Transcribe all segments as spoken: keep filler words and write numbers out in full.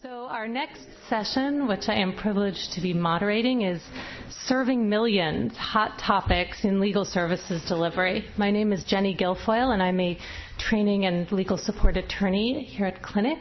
So our next session, which I am privileged to be moderating, is Serving Millions, Hot Topics in Legal Services Delivery. My name is Jenny Guilfoyle, and I'm a training and legal support attorney here at Clinic.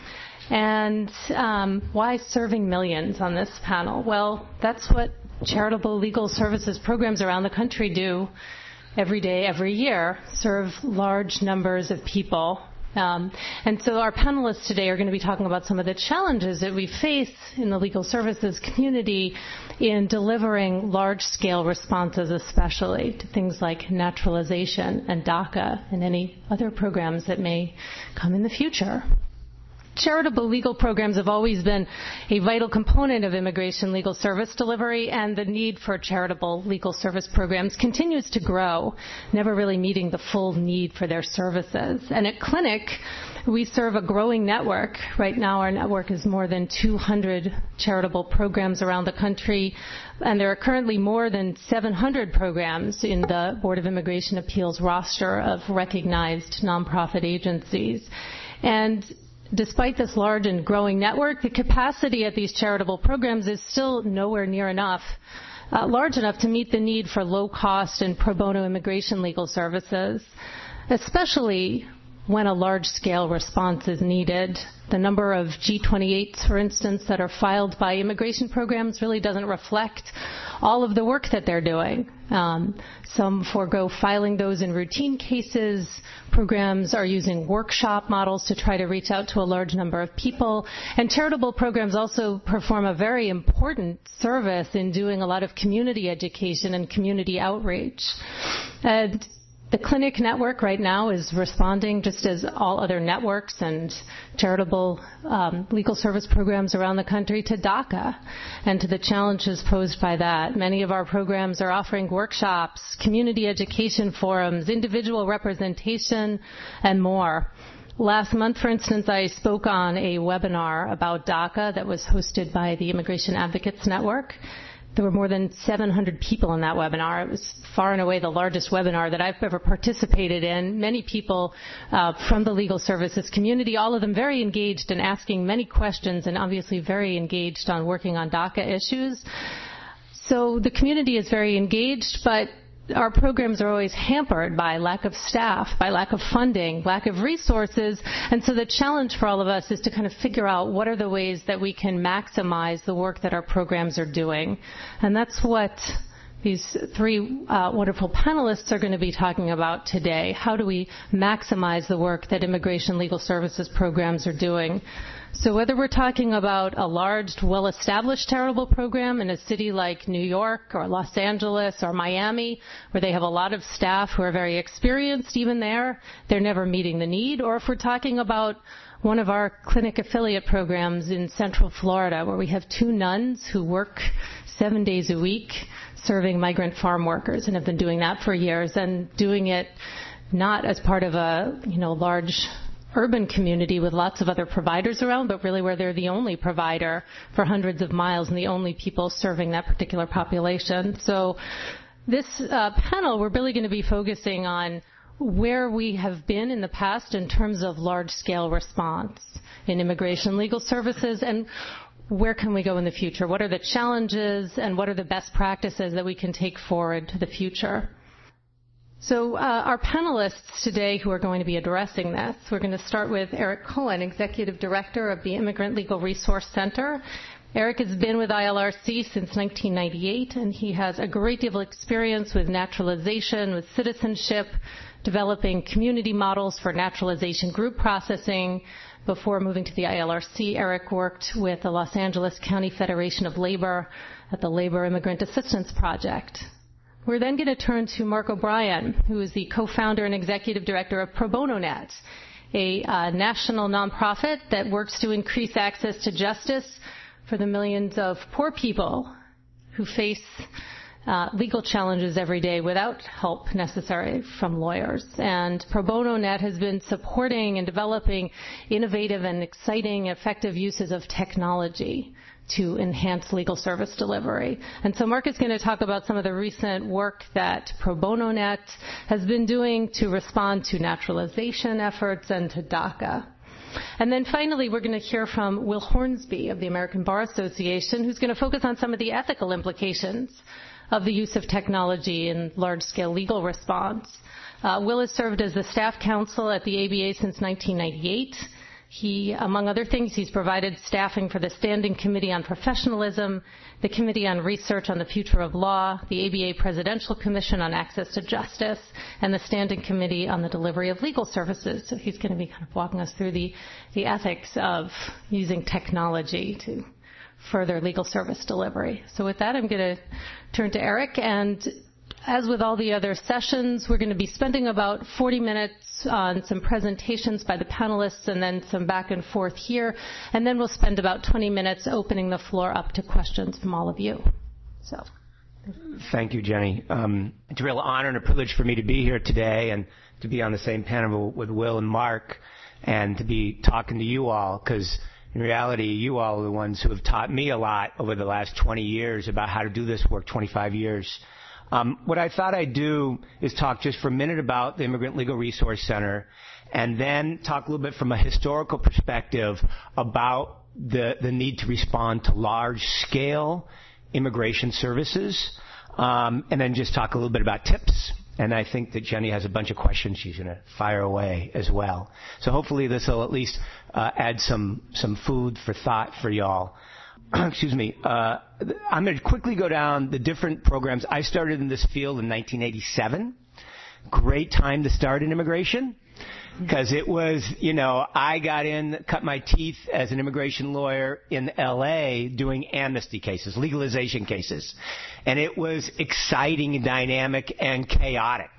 And um, why Serving Millions on this panel? Well, that's what charitable legal services programs around the country do every day, every year, serve large numbers of people. Um, and so our panelists today are going to be talking about some of the challenges that we face in the legal services community in delivering large-scale responses, especially to things like naturalization and DACA and any other programs that may come in the future. Charitable legal programs have always been a vital component of immigration legal service delivery, and the need for charitable legal service programs continues to grow, never really meeting the full need for their services. And at Clinic, we serve a growing network. Right now, our network is more than two hundred charitable programs around the country, and there are currently more than seven hundred programs in the Board of Immigration Appeals roster of recognized nonprofit agencies. And despite this large and growing network, the capacity at these charitable programs is still nowhere near enough, uh, large enough to meet the need for low-cost and pro bono immigration legal services, especially when a large-scale response is needed. The number of G twenty-eights, for instance, that are filed by immigration programs really doesn't reflect all of the work that they're doing. Um, some forego filing those in routine cases. Programs are using workshop models to try to reach out to a large number of people. And charitable programs also perform a very important service in doing a lot of community education and community outreach. And the Clinic network right now is responding, just as all other networks and charitable um, legal service programs around the country, to DACA and to the challenges posed by that. Many of our programs are offering workshops, community education forums, individual representation, and more. Last month, for instance, I spoke on a webinar about DACA that was hosted by the Immigration Advocates Network. There were more than seven hundred people in that webinar. It was far and away the largest webinar that I've ever participated in. Many people uh, from the legal services community, all of them very engaged in asking many questions and obviously very engaged on working on DACA issues. So the community is very engaged, but our programs are always hampered by lack of staff, by lack of funding, lack of resources. And so the challenge for all of us is to kind of figure out what are the ways that we can maximize the work that our programs are doing. And that's what these three uh, wonderful panelists are going to be talking about today. How do we maximize the work that immigration legal services programs are doing? So whether we're talking about a large, well-established charitable program in a city like New York or Los Angeles or Miami, where they have a lot of staff who are very experienced, even there, they're never meeting the need, or if we're talking about one of our Clinic affiliate programs in Central Florida, where we have two nuns who work seven days a week serving migrant farm workers and have been doing that for years, and doing it not as part of a, you know, large urban community with lots of other providers around, but really where they're the only provider for hundreds of miles and the only people serving that particular population. So this uh, panel, we're really going to be focusing on where we have been in the past in terms of large-scale response in immigration legal services, and where can we go in the future? What are the challenges, and what are the best practices that we can take forward to the future? So uh, our panelists today who are going to be addressing this, we're going to start with Eric Cohen, Executive Director of the Immigrant Legal Resource Center. Eric has been with I L R C since nineteen ninety-eight, and he has a great deal of experience with naturalization, with citizenship, developing community models for naturalization group processing. Before moving to the I L R C, Eric worked with the Los Angeles County Federation of Labor at the Labor Immigrant Assistance Project. We're then going to turn to Mark O'Brien, who is the co-founder and executive director of Pro Bono Net, a uh, national nonprofit that works to increase access to justice for the millions of poor people who face uh, legal challenges every day without help necessary from lawyers. And Pro Bono Net has been supporting and developing innovative and exciting, effective uses of technology to enhance legal service delivery. And so Mark is going to talk about some of the recent work that Pro Bono Net has been doing to respond to naturalization efforts and to DACA. And then finally, we're going to hear from Will Hornsby of the American Bar Association, who's going to focus on some of the ethical implications of the use of technology in large-scale legal response. Uh, Will has served as the staff counsel at the A B A since nineteen ninety-eight. He, among other things, he's provided staffing for the Standing Committee on Professionalism, the Committee on Research on the Future of Law, the A B A Presidential Commission on Access to Justice, and the Standing Committee on the Delivery of Legal Services. So he's going to be kind of walking us through the, the ethics of using technology to further legal service delivery. So with that, I'm going to turn to Eric, and as with all the other sessions, we're going to be spending about forty minutes on some presentations by the panelists and then some back and forth here. And then we'll spend about twenty minutes opening the floor up to questions from all of you. So, thank you, Jenny. Um, it's a real honor and a privilege for me to be here today and to be on the same panel with Will and Mark and to be talking to you all, because in reality, you all are the ones who have taught me a lot over the last twenty years about how to do this work, twenty-five years. Um, what I thought I'd do is talk just for a minute about the Immigrant Legal Resource Center and then talk a little bit from a historical perspective about the, the need to respond to large-scale immigration services, um, and then just talk a little bit about tips. And I think that Jenny has a bunch of questions she's going to fire away as well. So hopefully this will at least uh, add some, some food for thought for y'all. Excuse me. Uh, I'm going to quickly go down the different programs. I started in this field in nineteen eighty-seven. Great time to start in immigration because it was, you know, I got in, cut my teeth as an immigration lawyer in L A doing amnesty cases, legalization cases. And it was exciting and dynamic and chaotic.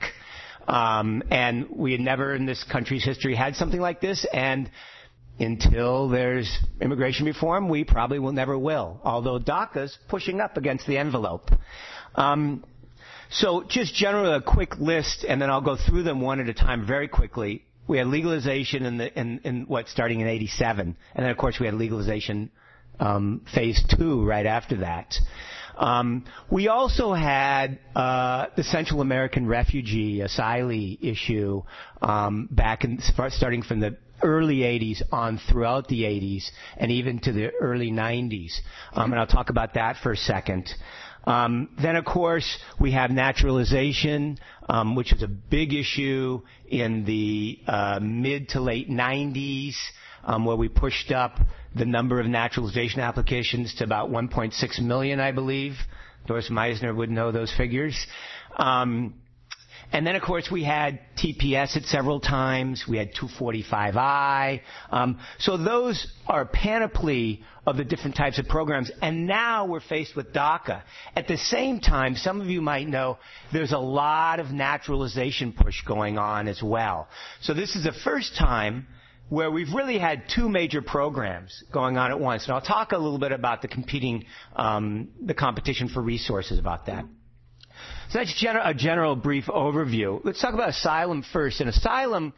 Um, and we had never in this country's history had something like this. And until there's immigration reform, we probably will never will, although DACA's pushing up against the envelope. Um, so just generally a quick list, and then I'll go through them one at a time very quickly. We had legalization in, the, in, in what, starting in eighty-seven, and then, of course, we had legalization um, phase two right after that. Um, we also had uh, the Central American refugee asylee issue um, back in, starting from the early eighties on throughout the eighties and even to the early nineties. Um, and I'll talk about that for a second. Um, then, of course, we have naturalization, um, which is a big issue in the uh, mid to late nineties, um, where we pushed up the number of naturalization applications to about one point six million, I believe. Doris Meisner would know those figures. Um, And then, of course, we had T P S at several times. We had two forty-five I. Um, so those are a panoply of the different types of programs. And now we're faced with DACA. At the same time, some of you might know there's a lot of naturalization push going on as well. So this is the first time where we've really had two major programs going on at once. And I'll talk a little bit about the competing, um, the competition for resources about that. So that's gen- a general brief overview. Let's talk about asylum first. And asylum,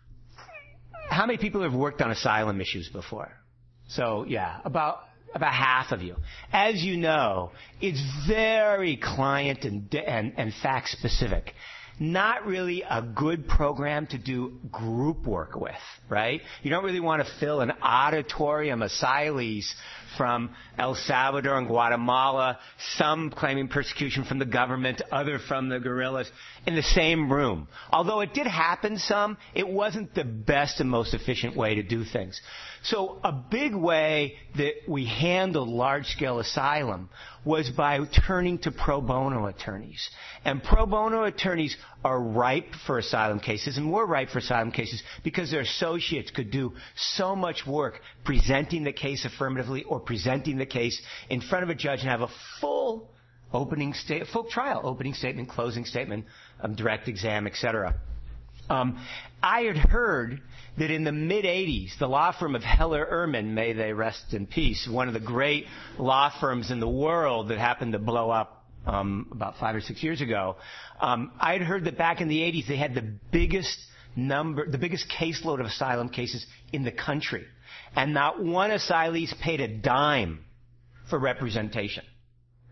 how many people have worked on asylum issues before? So, yeah, about about half of you. As you know, it's very client and, and, and fact specific. Not really a good program to do group work with, right? You don't really want to fill an auditorium of asylees from El Salvador and Guatemala, some claiming persecution from the government, other from the guerrillas, in the same room. Although it did happen some, it wasn't the best and most efficient way to do things. So a big way that we handled large-scale asylum was by turning to pro bono attorneys. And pro bono attorneys are ripe for asylum cases, and more ripe for asylum cases because their associates could do so much work presenting the case affirmatively or presenting the case in front of a judge and have a full opening sta- full trial, opening statement, closing statement, um, direct exam, et cetera. Um, I had heard that in the mid-eighties, the law firm of Heller Ehrman, may they rest in peace, one of the great law firms in the world that happened to blow up um, about five or six years ago, um, I had heard that back in the eighties they had the biggest number, the biggest caseload of asylum cases in the country. And not one asylee's paid a dime for representation.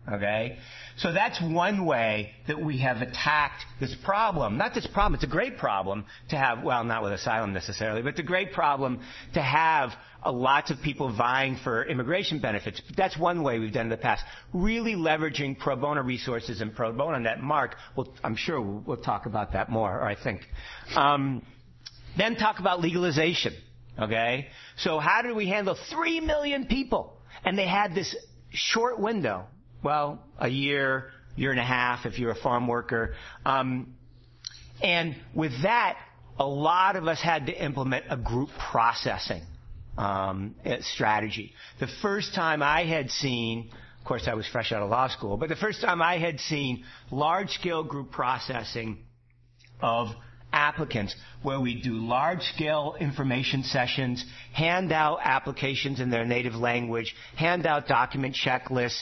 Okay? So that's one way that we have attacked this problem. Not this problem, it's a great problem to have, well, not with asylum necessarily, but it's a great problem to have uh, lots of people vying for immigration benefits. But that's one way we've done in the past. Really leveraging pro bono resources and pro bono net. Mark, well, I'm sure we'll, we'll talk about that more, or I think. Um, then talk about legalization. Okay? So how did we handle three million people? And they had this short window. Well, a year, year and a half if you're a farm worker. Um, and with that, a lot of us had to implement a group processing um, strategy. The first time I had seen, of course I was fresh out of law school, but the first time I had seen large-scale group processing of applicants where we do large-scale information sessions, hand out applications in their native language, hand out document checklists,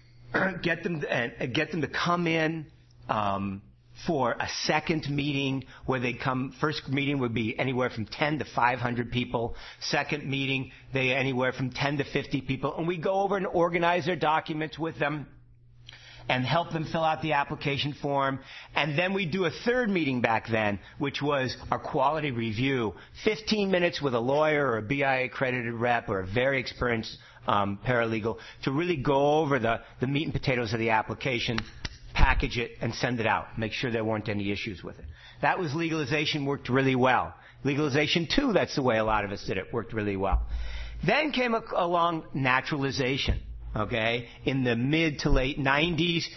get them uh, get them to come in um, for a second meeting where they come. First meeting would be anywhere from ten to five hundred people. Second meeting, they anywhere from ten to fifty people, and we go over and organize their documents with them and help them fill out the application form. And then we do a third meeting back then, which was our quality review. fifteen minutes with a lawyer or a B I A-accredited rep or a very experienced um, paralegal to really go over the, the meat and potatoes of the application, package it, and send it out. Make sure there weren't any issues with it. That was legalization, worked really well. Legalization two, that's the way a lot of us did it, worked really well. Then came a, along naturalization. Okay, in the mid to late nineties,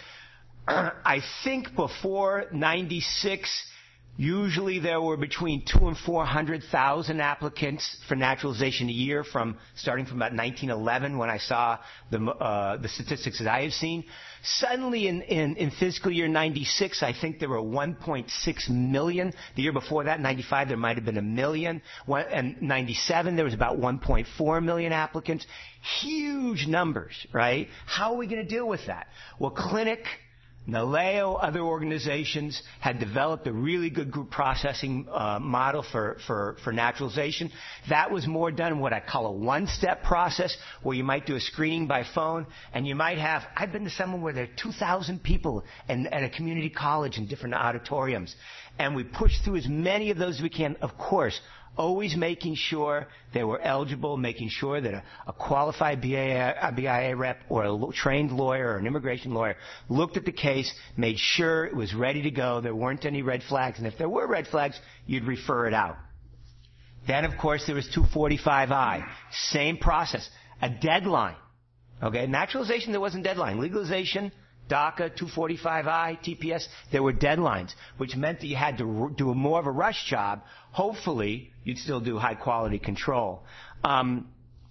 I think before ninety-six, usually there were between two and four hundred thousand applicants for naturalization a year, from starting from about nineteen eleven when I saw the uh, the statistics that I have seen. Suddenly, in, in, in fiscal year ninety-six, I think there were one point six million. The year before that, ninety-five, there might have been a million. One, and ninety-seven, there was about one point four million applicants. Huge numbers, right? How are we going to deal with that? Well, Clinic, Naleo, other organizations had developed a really good group processing uh, model for, for, for naturalization. That was more done in what I call a one-step process, where you might do a screening by phone, and you might have, I've been to someone where there are two thousand people in, at a community college in different auditoriums, and we pushed through as many of those as we can, of course, always making sure they were eligible, making sure that a, a qualified B I A, a B I A rep or a trained lawyer or an immigration lawyer looked at the case, made sure it was ready to go, there weren't any red flags, and if there were red flags, you'd refer it out. Then, of course, there was two forty-five I. Same process. A deadline. Okay, naturalization, there wasn't a deadline. Legalization, DACA, two forty-five I, T P S, there were deadlines, which meant that you had to do a more of a rush job. Hopefully, you'd still do high-quality control. Um,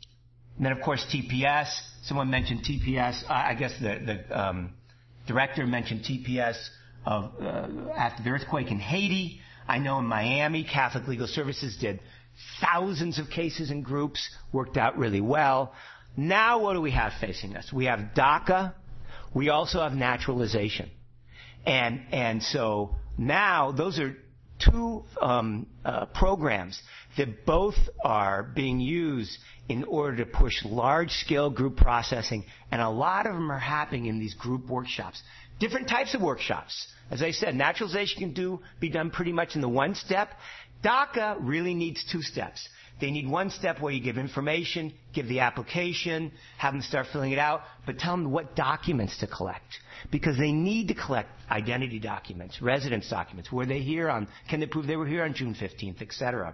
and then, of course, T P S. Someone mentioned T P S. Uh, I guess the, the um, director mentioned T P S of, uh, after the earthquake in Haiti. I know in Miami, Catholic Legal Services did thousands of cases in groups, worked out really well. Now, what do we have facing us? We have DACA. We also have naturalization. And, and so now those are two um, uh, programs that both are being used in order to push large-scale group processing, and a lot of them are happening in these group workshops. Different types of workshops. As I said, naturalization can do be done pretty much in the one step. DACA really needs two steps. They need one step where you give information, give the application, have them start filling it out, but tell them what documents to collect. Because they need to collect identity documents, residence documents. Were they here on, can they prove they were here on June fifteenth, et cetera.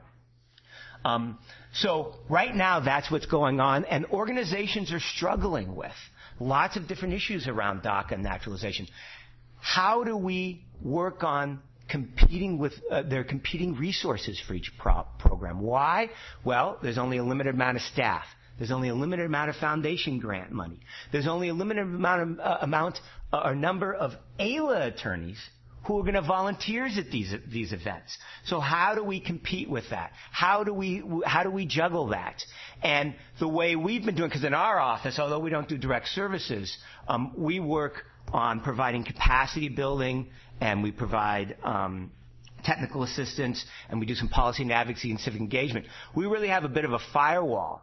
Um, so right now that's what's going on, and organizations are struggling with lots of different issues around DACA and naturalization. How do we work on competing with uh, their competing resources for each pro- program? Why? Well, there's only a limited amount of staff. There's only a limited amount of foundation grant money. There's only a limited amount of uh, amount uh, or number of A L A attorneys who are going to volunteer at these these events. So how do we compete with that? How do we how do we juggle that? And the way we've been doing, because in our office, although we don't do direct services, um, we work on providing capacity building, and we provide um, technical assistance, and we do some policy and advocacy and civic engagement. We really have a bit of a firewall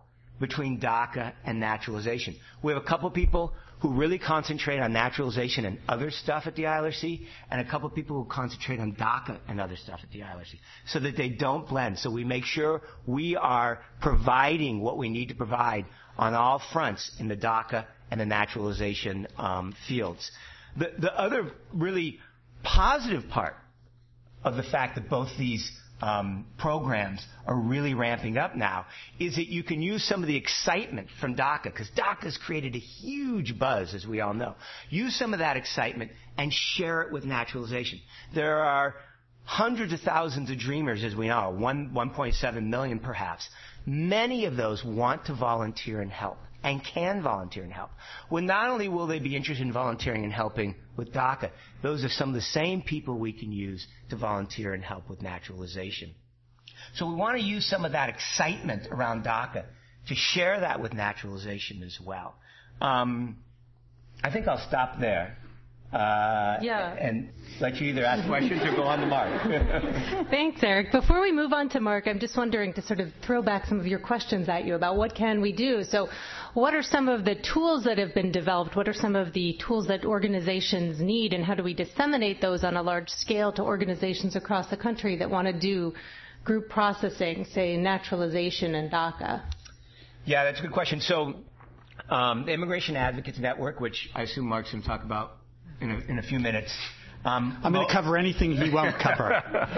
between DACA and naturalization. We have a couple people who really concentrate on naturalization and other stuff at the I L R C, and a couple people who concentrate on DACA and other stuff at the I L R C, so that they don't blend. So we make sure we are providing what we need to provide on all fronts in the DACA and the naturalization um, fields. The, the other really positive part of the fact that both these um, programs are really ramping up now is that you can use some of the excitement from DACA, because DACA has created a huge buzz, as we all know. Use some of that excitement and share it with naturalization. There are hundreds of thousands of dreamers, as we know, one, one point seven million perhaps. Many of those want to volunteer and help, and can volunteer and help. Well, not only will they be interested in volunteering and helping with DACA, those are some of the same people we can use to volunteer and help with naturalization. So we want to use some of that excitement around DACA to share that with naturalization as well. Um, I think I'll stop there. Uh, yeah. And let you either ask questions or go on to Mark. Thanks, Eric. Before we move on to Mark, I'm just wondering to sort of throw back some of your questions at you about what can we do. So what are some of the tools that have been developed? What are some of the tools that organizations need, and how do we disseminate those on a large scale to organizations across the country that want to do group processing, say naturalization and DACA? Yeah, that's a good question. So um, the Immigration Advocates Network, which I assume Mark's going to talk about In a, in a few minutes. Um, I'm going to cover anything he won't cover.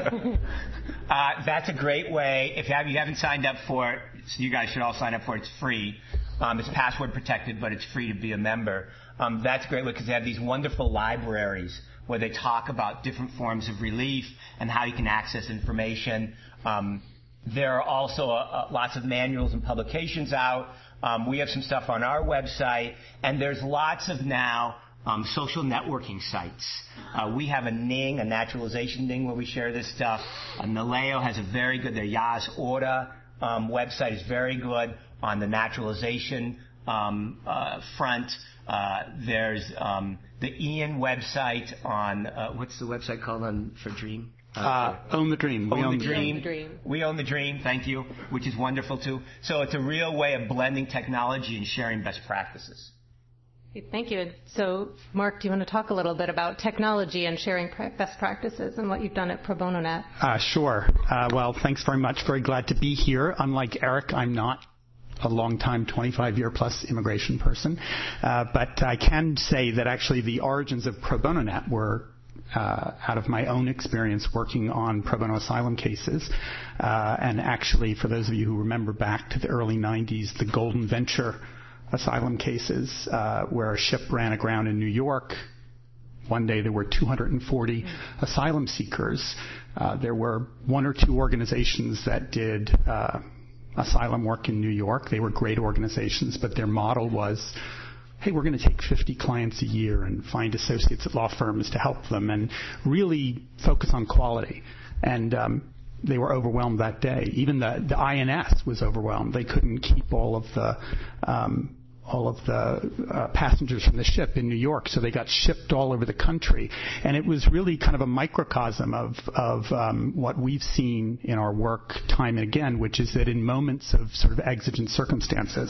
uh, that's a great way. If you, have, you haven't signed up for it, so you guys should all sign up for it. It's free. Um, it's password protected, but it's free to be a member. Um, that's a great way because they have these wonderful libraries where they talk about different forms of relief and how you can access information. Um, there are also uh, lots of manuals and publications out. Um, we have some stuff on our website, and there's lots of now Um, social networking sites. Uh, we have a N I N G, a naturalization N I N G, where we share this stuff. Uh, Naleo has a very good, their Yas Order um, website is very good on the naturalization um, uh, front. Uh, there's um, the Ian website on, uh, what's the website called on for Dream? Uh, uh, Own the Dream. Own, we own the, the dream. the Dream. We Own the Dream, thank you, which is wonderful too. So it's a real way of blending technology and sharing best practices. Thank you. So, Mark, do you want to talk a little bit about technology and sharing best practices and what you've done at Pro Bono Net? Uh, sure. Uh, well, thanks very much. Very glad to be here. Unlike Eric, I'm not a long-time twenty-five-year plus immigration person. Uh, but I can say that actually the origins of Pro Bono Net were Uh, out of my own experience working on pro bono asylum cases. Uh, and actually, for those of you who remember back to the early nineties, the Golden Venture asylum cases, uh, where a ship ran aground in New York. One day there were two hundred forty mm-hmm. asylum seekers. Uh, there were one or two organizations that did uh, asylum work in New York. They were great organizations, but their model was, hey, we're going to take fifty clients a year and find associates at law firms to help them and really focus on quality. And um, they were overwhelmed that day. Even the, the I N S was overwhelmed. They couldn't keep all of the um, all of the uh, passengers from the ship in New York, so they got shipped all over the country. And it was really kind of a microcosm of, of um, what we've seen in our work time and again, which is that in moments of sort of exigent circumstances,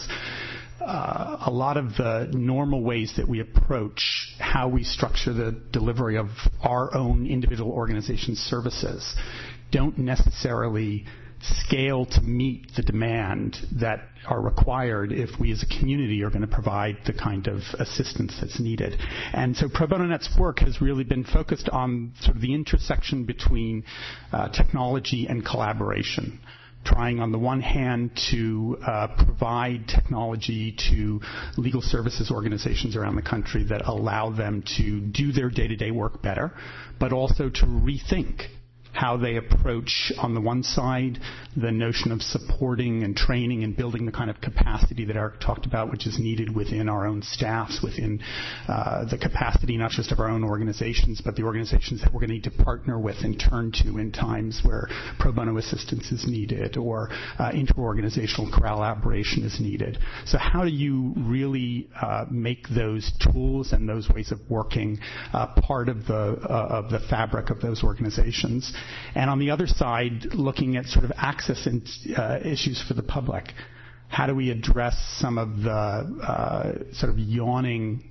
Uh, a lot of the normal ways that we approach how we structure the delivery of our own individual organization services don't necessarily scale to meet the demand that are required if we as a community are going to provide the kind of assistance that's needed. And so Pro Bono Net's work has really been focused on sort of the intersection between uh, technology and collaboration, trying on the one hand to uh, provide technology to legal services organizations around the country that allow them to do their day-to-day work better, but also to rethink how they approach, on the one side, the notion of supporting and training and building the kind of capacity that Eric talked about, which is needed within our own staffs, within uh, the capacity not just of our own organizations, but the organizations that we're going to need to partner with and turn to in times where pro bono assistance is needed or uh, inter-organizational collaboration is needed. So how do you really uh, make those tools and those ways of working uh, part of the uh, of the fabric of those organizations? And on the other side, looking at sort of access and, uh, issues for the public. how do we address some of the uh, sort of yawning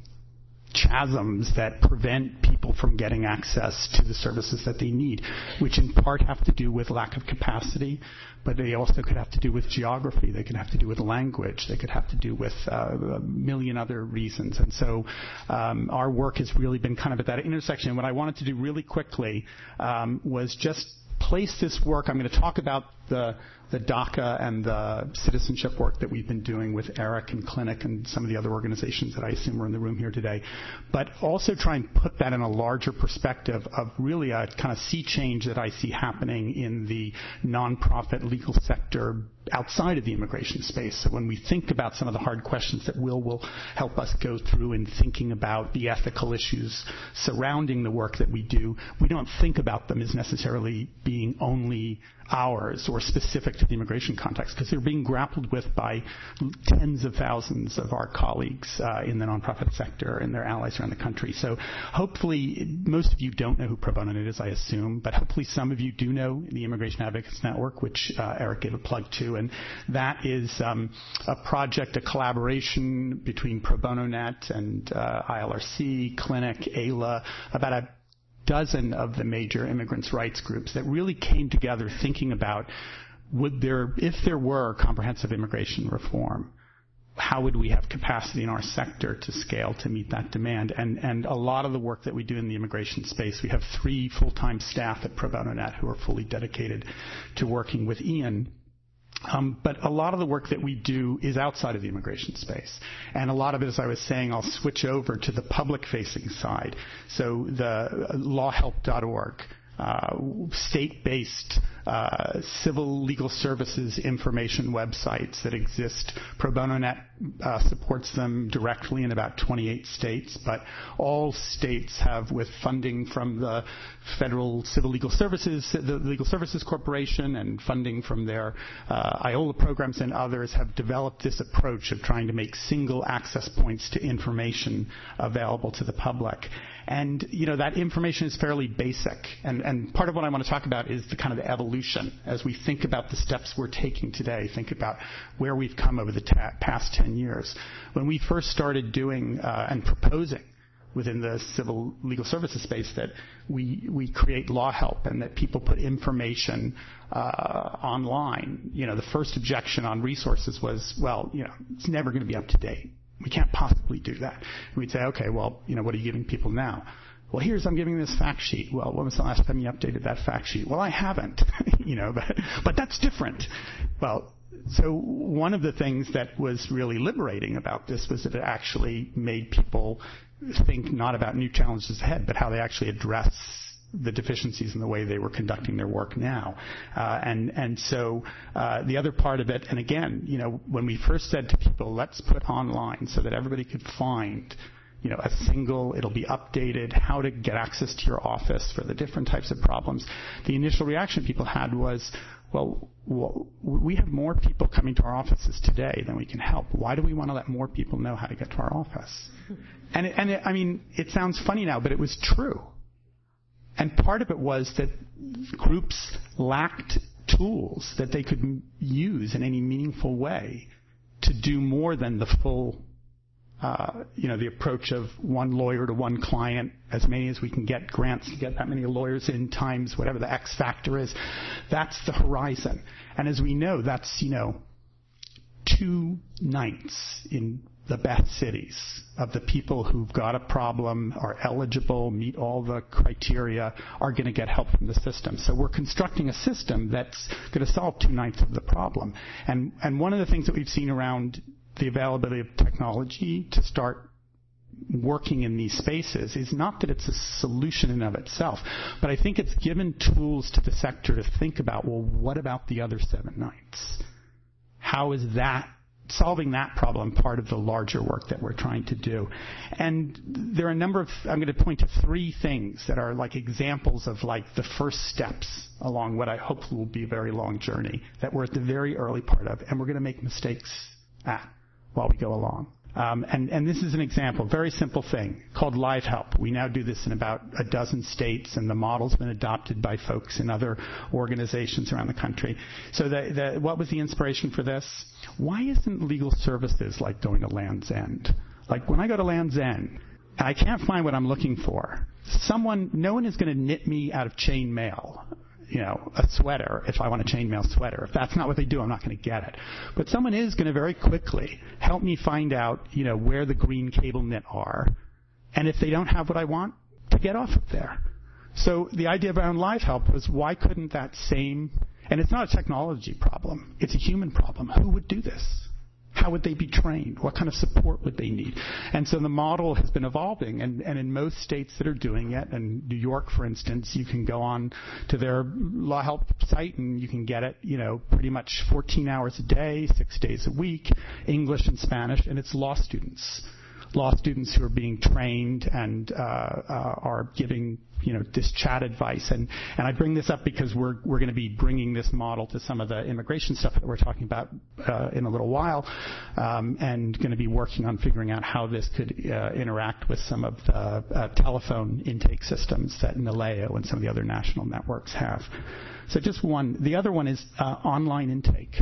chasms that prevent people from getting access to the services that they need, which in part have to do with lack of capacity, but they also could have to do with geography. They could have to do with language. They could have to do with uh, a million other reasons. And so um, our work has really been kind of at that intersection. And what I wanted to do really quickly um, was just place this work. I'm going to talk about the the DACA and the citizenship work that we've been doing with Eric and Clinic and some of the other organizations that I assume are in the room here today, but also try and put that in a larger perspective of really a kind of sea change that I see happening in the nonprofit legal sector outside of the immigration space. So when we think about some of the hard questions that Will will help us go through in thinking about the ethical issues surrounding the work that we do, we don't think about them as necessarily being only ours or specific to the immigration context, because they're being grappled with by tens of thousands of our colleagues uh, in the nonprofit sector and their allies around the country. So hopefully, most of you don't know who Pro Bono Net is, I assume, but hopefully some of you do know the Immigration Advocates Network, which uh, Eric gave a plug to, and that is um, a project, a collaboration between Pro Bono Net and uh, I L R C, Clinic, A L A, about a dozen of the major immigrants' rights groups that really came together thinking about would there, if there were comprehensive immigration reform, how would we have capacity in our sector to scale to meet that demand? And, and a lot of the work that we do in the immigration space, we have three full-time staff at Pro Bono Net who are fully dedicated to working with Ian. Um, but a lot of the work that we do is outside of the immigration space. And a lot of it, as I was saying, I'll switch over to the public-facing side. So the law help dot org, uh, state-based uh, civil legal services information websites that exist. Pro Bono Net uh, supports them directly in about twenty-eight states, but all states have, with funding from the Federal Civil Legal Services, the Legal Services Corporation, and funding from their uh, I O L A programs and others, have developed this approach of trying to make single access points to information available to the public. And, you know, that information is fairly basic. And, and part of what I want to talk about is the kind of the evolution as we think about the steps we're taking today, think about where we've come over the ta- past ten years. When we first started doing uh, and proposing within the civil legal services space that we we create law help and that people put information uh, online, you know, the first objection on resources was, well, you know, it's never going to be up to date. We can't possibly do that. And we'd say, okay, well, you know, what are you giving people now? Well, here's, I'm giving this fact sheet. Well, when was the last time you updated that fact sheet? Well, I haven't, you know, but, but that's different. Well, so one of the things that was really liberating about this was that it actually made people think not about new challenges ahead, but how they actually address the deficiencies in the way they were conducting their work now. Uh, and, and so uh, the other part of it, and again, you know, when we first said to people, let's put online so that everybody could find, you know, a single, it'll be updated, how to get access to your office for the different types of problems, the initial reaction people had was, well, well, we have more people coming to our offices today than we can help. Why do we want to let more people know how to get to our office? And, it, and it, I mean, it sounds funny now, but it was true. And part of it was that groups lacked tools that they could m- use in any meaningful way to do more than the full, uh, you know, the approach of one lawyer to one client, as many as we can get grants to get that many lawyers in times whatever the X factor is. That's the horizon. And as we know, that's, you know, two ninths in the best cities of the people who've got a problem, are eligible, meet all the criteria, are going to get help from the system. So we're constructing a system that's going to solve two-ninths of the problem. And, and one of the things that we've seen around the availability of technology to start working in these spaces is not that it's a solution in and of itself, but I think it's given tools to the sector to think about, well, what about the other seven ninths? How is that solving that problem part of the larger work that we're trying to do? And there are a number of, I'm going to point to three things that are like examples of like the first steps along what I hope will be a very long journey that we're at the very early part of, and we're going to make mistakes at while we go along. Um, and, and this is an example, very simple thing, called LiveHelp. We now do this in about a dozen states, and the model's been adopted by folks in other organizations around the country. So the, the, what was the inspiration for this? Why isn't legal services like going to Land's End? Like when I go to Land's End, and I can't find what I'm looking for, someone, no one is going to knit me out of chain mail, you know, a sweater, if I want a chainmail sweater. If that's not what they do, I'm not going to get it. But someone is going to very quickly help me find out, you know, where the green cable knit are. And if they don't have what I want, to get off of there. So the idea around LiveHelp was, why couldn't that same, and it's not a technology problem, it's a human problem. Who would do this? How would they be trained? What kind of support would they need? And so the model has been evolving, and, and in most states that are doing it, and New York, for instance, you can go on to their LawHelp site and you can get it, you know, pretty much fourteen hours a day, six days a week, English and Spanish, and it's law students. Law students who are being trained and uh, uh, are giving, you know, this chat advice. And, and I bring this up because we're we're going to be bringing this model to some of the immigration stuff that we're talking about uh, in a little while, um, and going to be working on figuring out how this could uh, interact with some of the uh, telephone intake systems that Naleo and some of the other national networks have. So just one. The other one is uh, online intake.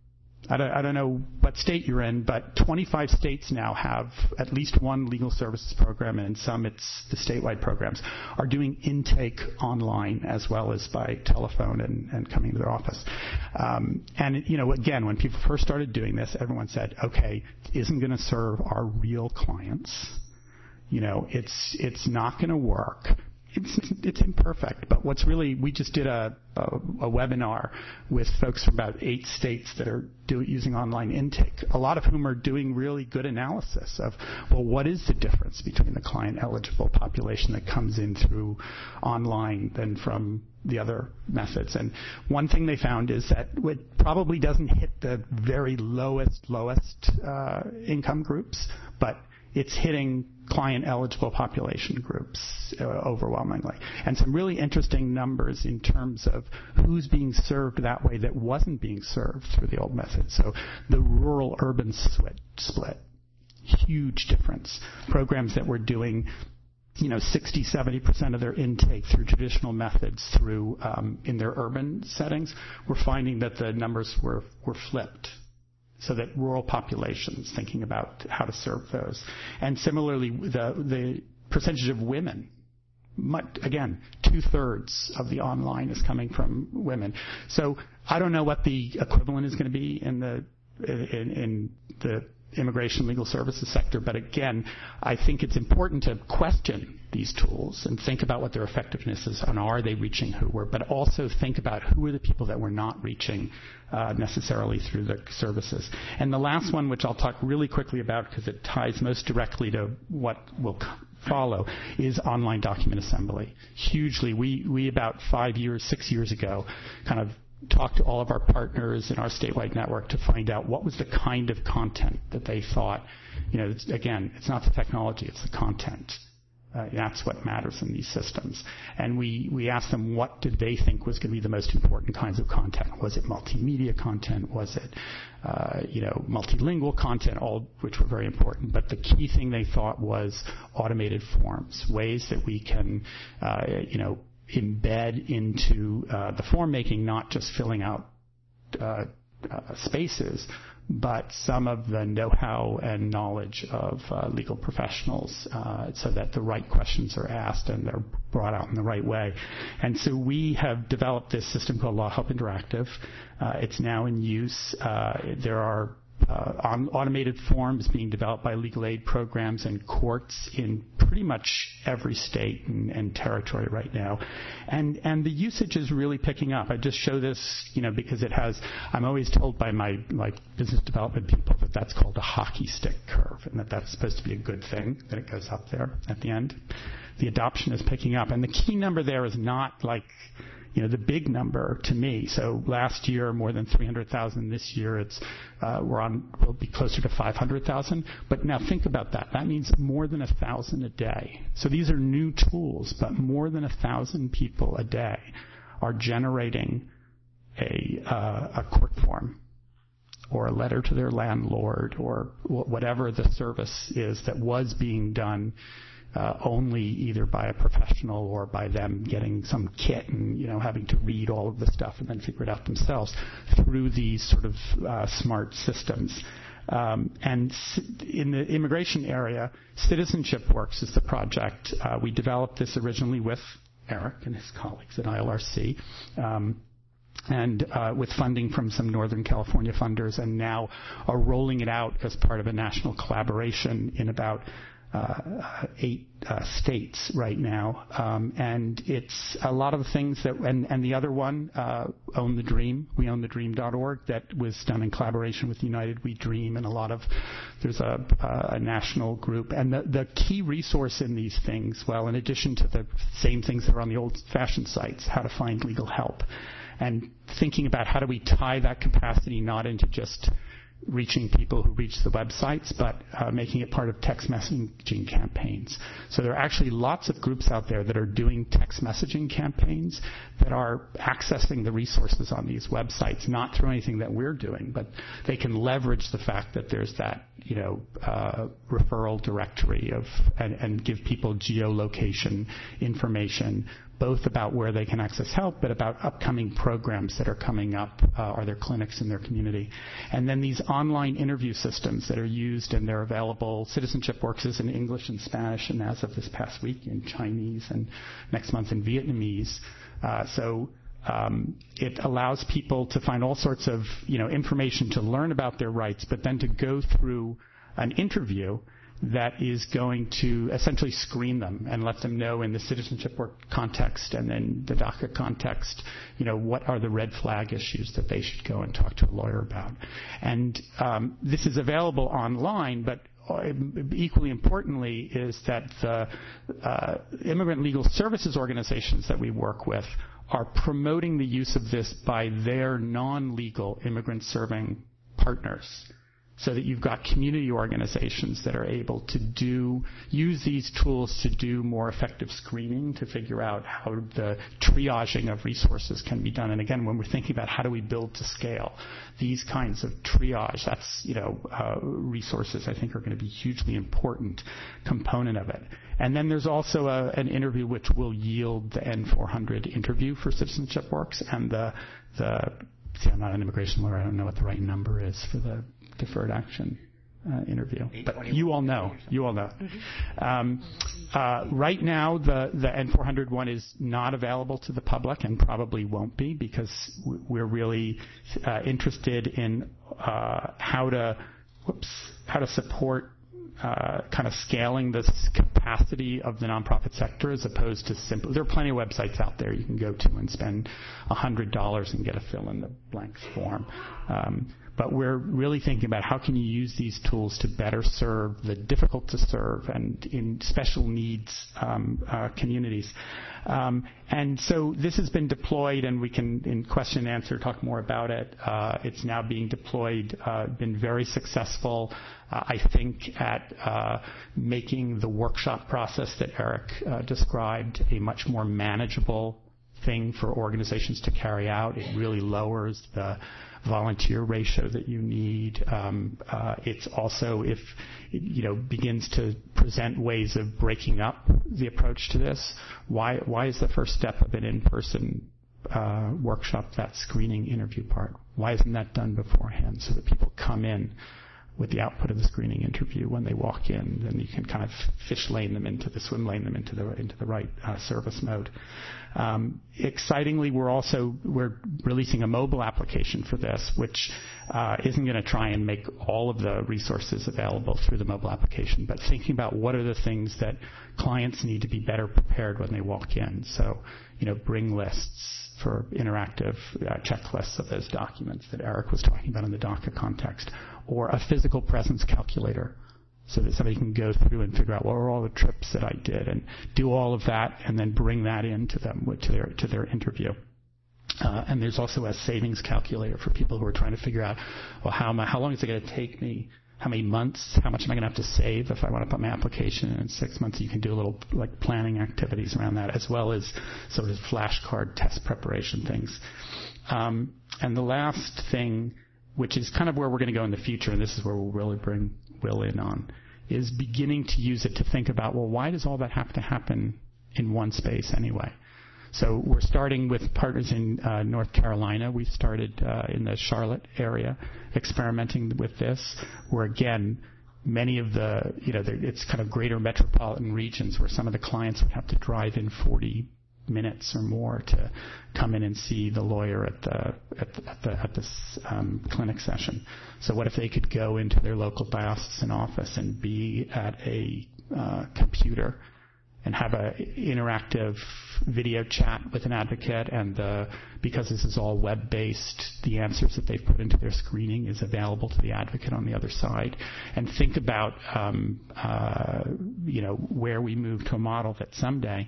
I don't, I don't know what state you're in, but twenty-five states now have at least one legal services program, and in some it's the statewide programs, are doing intake online as well as by telephone and, and coming to their office. Um, and, you know, again, when people first started doing this, everyone said, okay, it isn't going to serve our real clients. You know, it's it's not going to work. It's, it's imperfect, but what's really, we just did a, a, a webinar with folks from about eight states that are do, using online intake, a lot of whom are doing really good analysis of, well, what is the difference between the client-eligible population that comes in through online than from the other methods. And one thing they found is that it probably doesn't hit the very lowest, lowest uh, income groups, but it's hitting client-eligible population groups uh, overwhelmingly. And some really interesting numbers in terms of who's being served that way that wasn't being served through the old method. So the rural-urban split, huge difference. Programs that were doing, you know, sixty, seventy percent of their intake through traditional methods through um, in their urban settings, we're finding that the numbers were, were flipped. So that rural populations, thinking about how to serve those. And similarly, the, the percentage of women, much, again, two-thirds of the online is coming from women. So I don't know what the equivalent is going to be in the in, in the immigration legal services sector, but again, I think it's important to question these tools and think about what their effectiveness is and are they reaching who we're, but also think about who are the people that we're not reaching uh, necessarily through the services. And the last one, which I'll talk really quickly about because it ties most directly to what will follow, is online document assembly. Hugely, we, we about five years, six years ago, kind of talked to all of our partners in our statewide network to find out what was the kind of content that they thought, you know, it's, again, it's not the technology, it's the content. Uh, that's what matters in these systems. And we, we asked them what did they think was going to be the most important kinds of content. Was it multimedia content? Was it, uh, you know, multilingual content, all which were very important. But the key thing they thought was automated forms, ways that we can, uh, you know, embed into uh, the form making, not just filling out uh, uh, spaces, but some of the know-how and knowledge of uh, legal professionals uh, so that the right questions are asked and they're brought out in the right way. And so we have developed this system called LawHelp Interactive. Uh, it's now in use. Uh, there are Uh, on automated forms being developed by legal aid programs and courts in pretty much every state and, and territory right now. And and the usage is really picking up. I just show this, you know, because it has, I'm always told by my like business development people that that's called a hockey stick curve and that that's supposed to be a good thing, that it goes up there at the end. The adoption is picking up. And the key number there is not like, you know, the big number to me. So last year, more than three hundred thousand. This year, it's uh, we're on. We'll be closer to five hundred thousand. But now think about that. That means more than a thousand a day. So these are new tools, but more than a thousand people a day are generating a uh, a court form. or a letter to their landlord or whatever the service is that was being done uh, only either by a professional or by them getting some kit and, you know, having to read all of the stuff and then figure it out themselves through these sort of uh, smart systems. Um, and in the immigration area, Citizenship Works is the project. Uh, we developed this originally with Eric and his colleagues at I L R C. Um, and uh, with funding from some Northern California funders, and now are rolling it out as part of a national collaboration in about uh, eight uh, states right now. Um, and it's a lot of the things that, and, and the other one, uh, Own the Dream, we own the dream dot org, that was done in collaboration with United We Dream, and a lot of, there's a, a national group. And the, the key resource in these things, well, in addition to the same things that are on the old-fashioned sites, how to find legal help, and thinking about how do we tie that capacity not into just reaching people who reach the websites, but uh, making it part of text messaging campaigns. So there are actually lots of groups out there that are doing text messaging campaigns that are accessing the resources on these websites, not through anything that we're doing, but they can leverage the fact that there's that, you know, uh, referral directory of and, and give people geolocation information, both about where they can access help, but about upcoming programs that are coming up, uh, are there clinics in their community. And then these online interview systems that are used, and they're available. Citizenship Works is in English and Spanish, and as of this past week in Chinese, and next month in Vietnamese. Uh, so um, it allows people to find all sorts of, you know, information to learn about their rights, but then to go through an interview that is going to essentially screen them and let them know in the citizenship work context and then the DACA context, you know, what are the red flag issues that they should go and talk to a lawyer about. And um, this is available online, but equally importantly is that the uh, immigrant legal services organizations that we work with are promoting the use of this by their non-legal immigrant serving partners, so that you've got community organizations that are able to do use these tools to do more effective screening, to figure out how the triaging of resources can be done. And again, when we're thinking about how do we build to scale, these kinds of triage, that's, you know, uh, resources I think are going to be a hugely important component of it. And then there's also a, an interview which will yield the N four hundred interview for Citizenship Works, and the the see, I'm not an immigration lawyer. I don't know what the right number is for the deferred action uh, interview, but you all know. You all know. Mm-hmm. Um, uh, right now, the the N four hundred one is not available to the public, and probably won't be, because we're really uh, interested in uh, how to whoops how to support uh, kind of scaling this capacity of the nonprofit sector, as opposed to simply. There are plenty of websites out there you can go to and spend one hundred dollars and get a fill in the blanks form. Um, But we're really thinking about how can you use these tools to better serve the difficult to serve and in special needs um, uh, communities. Um, and so this has been deployed, and we can, in question and answer, talk more about it. Uh, it's now being deployed, uh, been very successful, uh, I think, at uh, making the workshop process that Eric uh, described a much more manageable thing for organizations to carry out. It really lowers the volunteer ratio that you need. Um, uh, it's also, if you know, begins to present ways of breaking up the approach to this. Why why is the first step of an in-person uh, workshop that screening interview part? Why isn't that done beforehand, so that people come in with the output of the screening interview when they walk in, then you can kind of fish lane them into the swim lane them into the into the right uh, service mode. Um, excitingly, we're also we're releasing a mobile application for this, which uh, isn't going to try and make all of the resources available through the mobile application, but thinking about what are the things that clients need to be better prepared when they walk in. So, you know, bring lists for interactive uh, checklists of those documents that Eric was talking about in the DACA context, or a physical presence calculator, so that somebody can go through and figure out what were all the trips that I did, and do all of that, and then bring that into them to their to their interview. Uh, and there's also a savings calculator for people who are trying to figure out, well, how am I, how long is it going to take me? How many months? How much am I going to have to save if I want to put my application in? In six months, you can do a little like planning activities around that, as well as sort of flashcard test preparation things. Um, and the last thing which is kind of where we're going to go in the future, and this is where we'll really bring Will in on, is beginning to use it to think about, well, why does all that have to happen in one space anyway? So we're starting with partners in uh, North Carolina. We started uh, in the Charlotte area experimenting with this, where, again, many of the, you know, it's kind of greater metropolitan regions where some of the clients would have to drive in forty minutes or more to come in and see the lawyer at the at the, at the, at this um, clinic session. So what if they could go into their local diocesan office and be at a uh, computer and have a interactive video chat with an advocate, and the, because this is all web-based, the answers that they've put into their screening is available to the advocate on the other side. And think about, um, uh, you know, where we move to a model that someday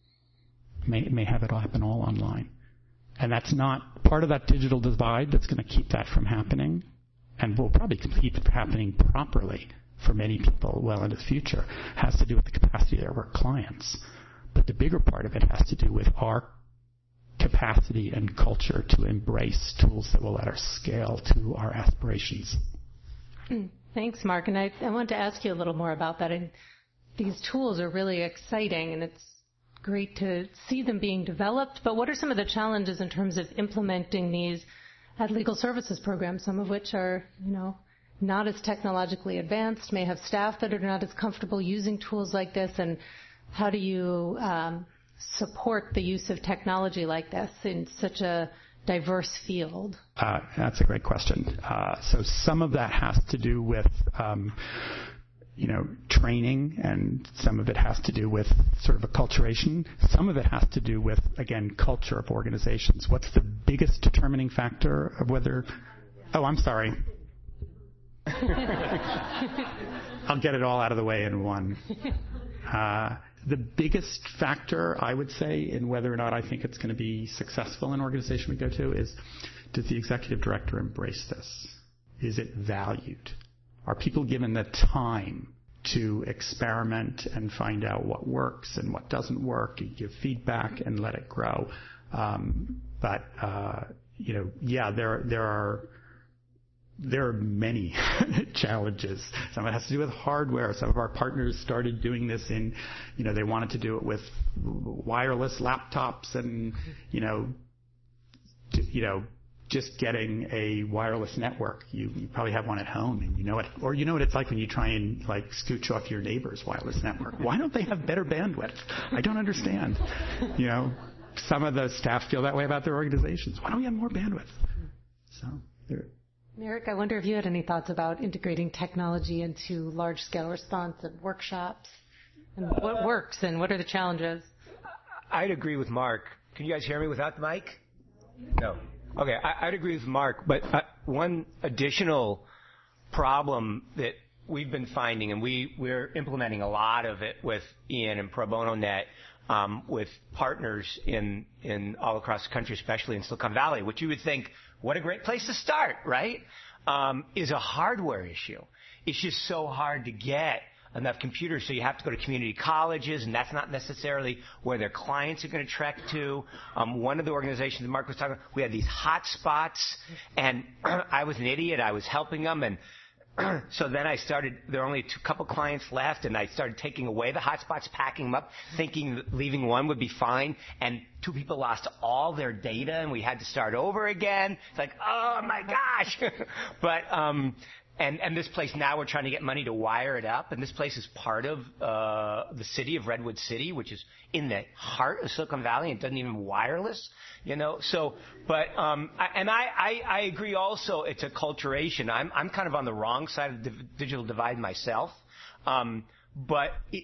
may, may have it all happen all online. And that's not part of that digital divide that's going to keep that from happening, and will probably keep it happening properly for many people well into the future, has to do with the capacity of our clients. But the bigger part of it has to do with our capacity and culture to embrace tools that will let us scale to our aspirations. Thanks, Mark. And I, I want to ask you a little more about that. And these tools are really exciting, and it's great to see them being developed. But what are some of the challenges in terms of implementing these at legal services programs, some of which are, you know, not as technologically advanced, may have staff that are not as comfortable using tools like this, and how do you um, support the use of technology like this in such a diverse field? Uh, that's a great question. Uh, so some of that has to do with, um, you know, training, and some of it has to do with sort of acculturation. Some of it has to do with, again, culture of organizations. What's the biggest determining factor of whether... Oh, I'm sorry. I'll get it all out of the way in one. Uh, the biggest factor, I would say, in whether or not I think it's going to be successful in an organization we go to is, does the executive director embrace this? Is it valued? Are people given the time to experiment and find out what works and what doesn't work, and give feedback and let it grow? Um, but, uh, you know, yeah, there there are... There are many challenges. Some of it has to do with hardware. Some of our partners started doing this in, you know, they wanted to do it with wireless laptops and, you know, you know, just getting a wireless network. You, you probably have one at home, and you know it, or you know what it's like when you try and like scooch off your neighbor's wireless network. Why don't they have better bandwidth? I don't understand. You know, some of the staff feel that way about their organizations. Why don't we have more bandwidth? So there. Eric, I wonder if you had any thoughts about integrating technology into large-scale response and workshops, and what works and what are the challenges? I'd agree with Mark. Can you guys hear me without the mic? No. Okay, I, I'd agree with Mark, but uh, one additional problem that we've been finding, and we, we're implementing a lot of it with Ian and Pro Bono Net, um, with partners in, in all across the country, especially in Silicon Valley, which you would think, what a great place to start, right? Um, is a hardware issue. It's just so hard to get enough computers, so you have to go to community colleges, and that's not necessarily where their clients are going to trek to. Um, one of the organizations that Mark was talking about, we had these hot spots, and I was an idiot. I was helping them, and so then I started, there were only a couple clients left, and I started taking away the hotspots, packing them up, thinking that leaving one would be fine, and two people lost all their data, and we had to start over again. It's like, oh my gosh. but, um, and, and this place now we're trying to get money to wire it up, and this place is part of uh, the city of Redwood City, which is in the heart of Silicon Valley, and doesn't even wireless, you know. So, but um, I, and I, I, I agree also. It's a culturation. I'm I'm kind of on the wrong side of the digital divide myself, um, but it,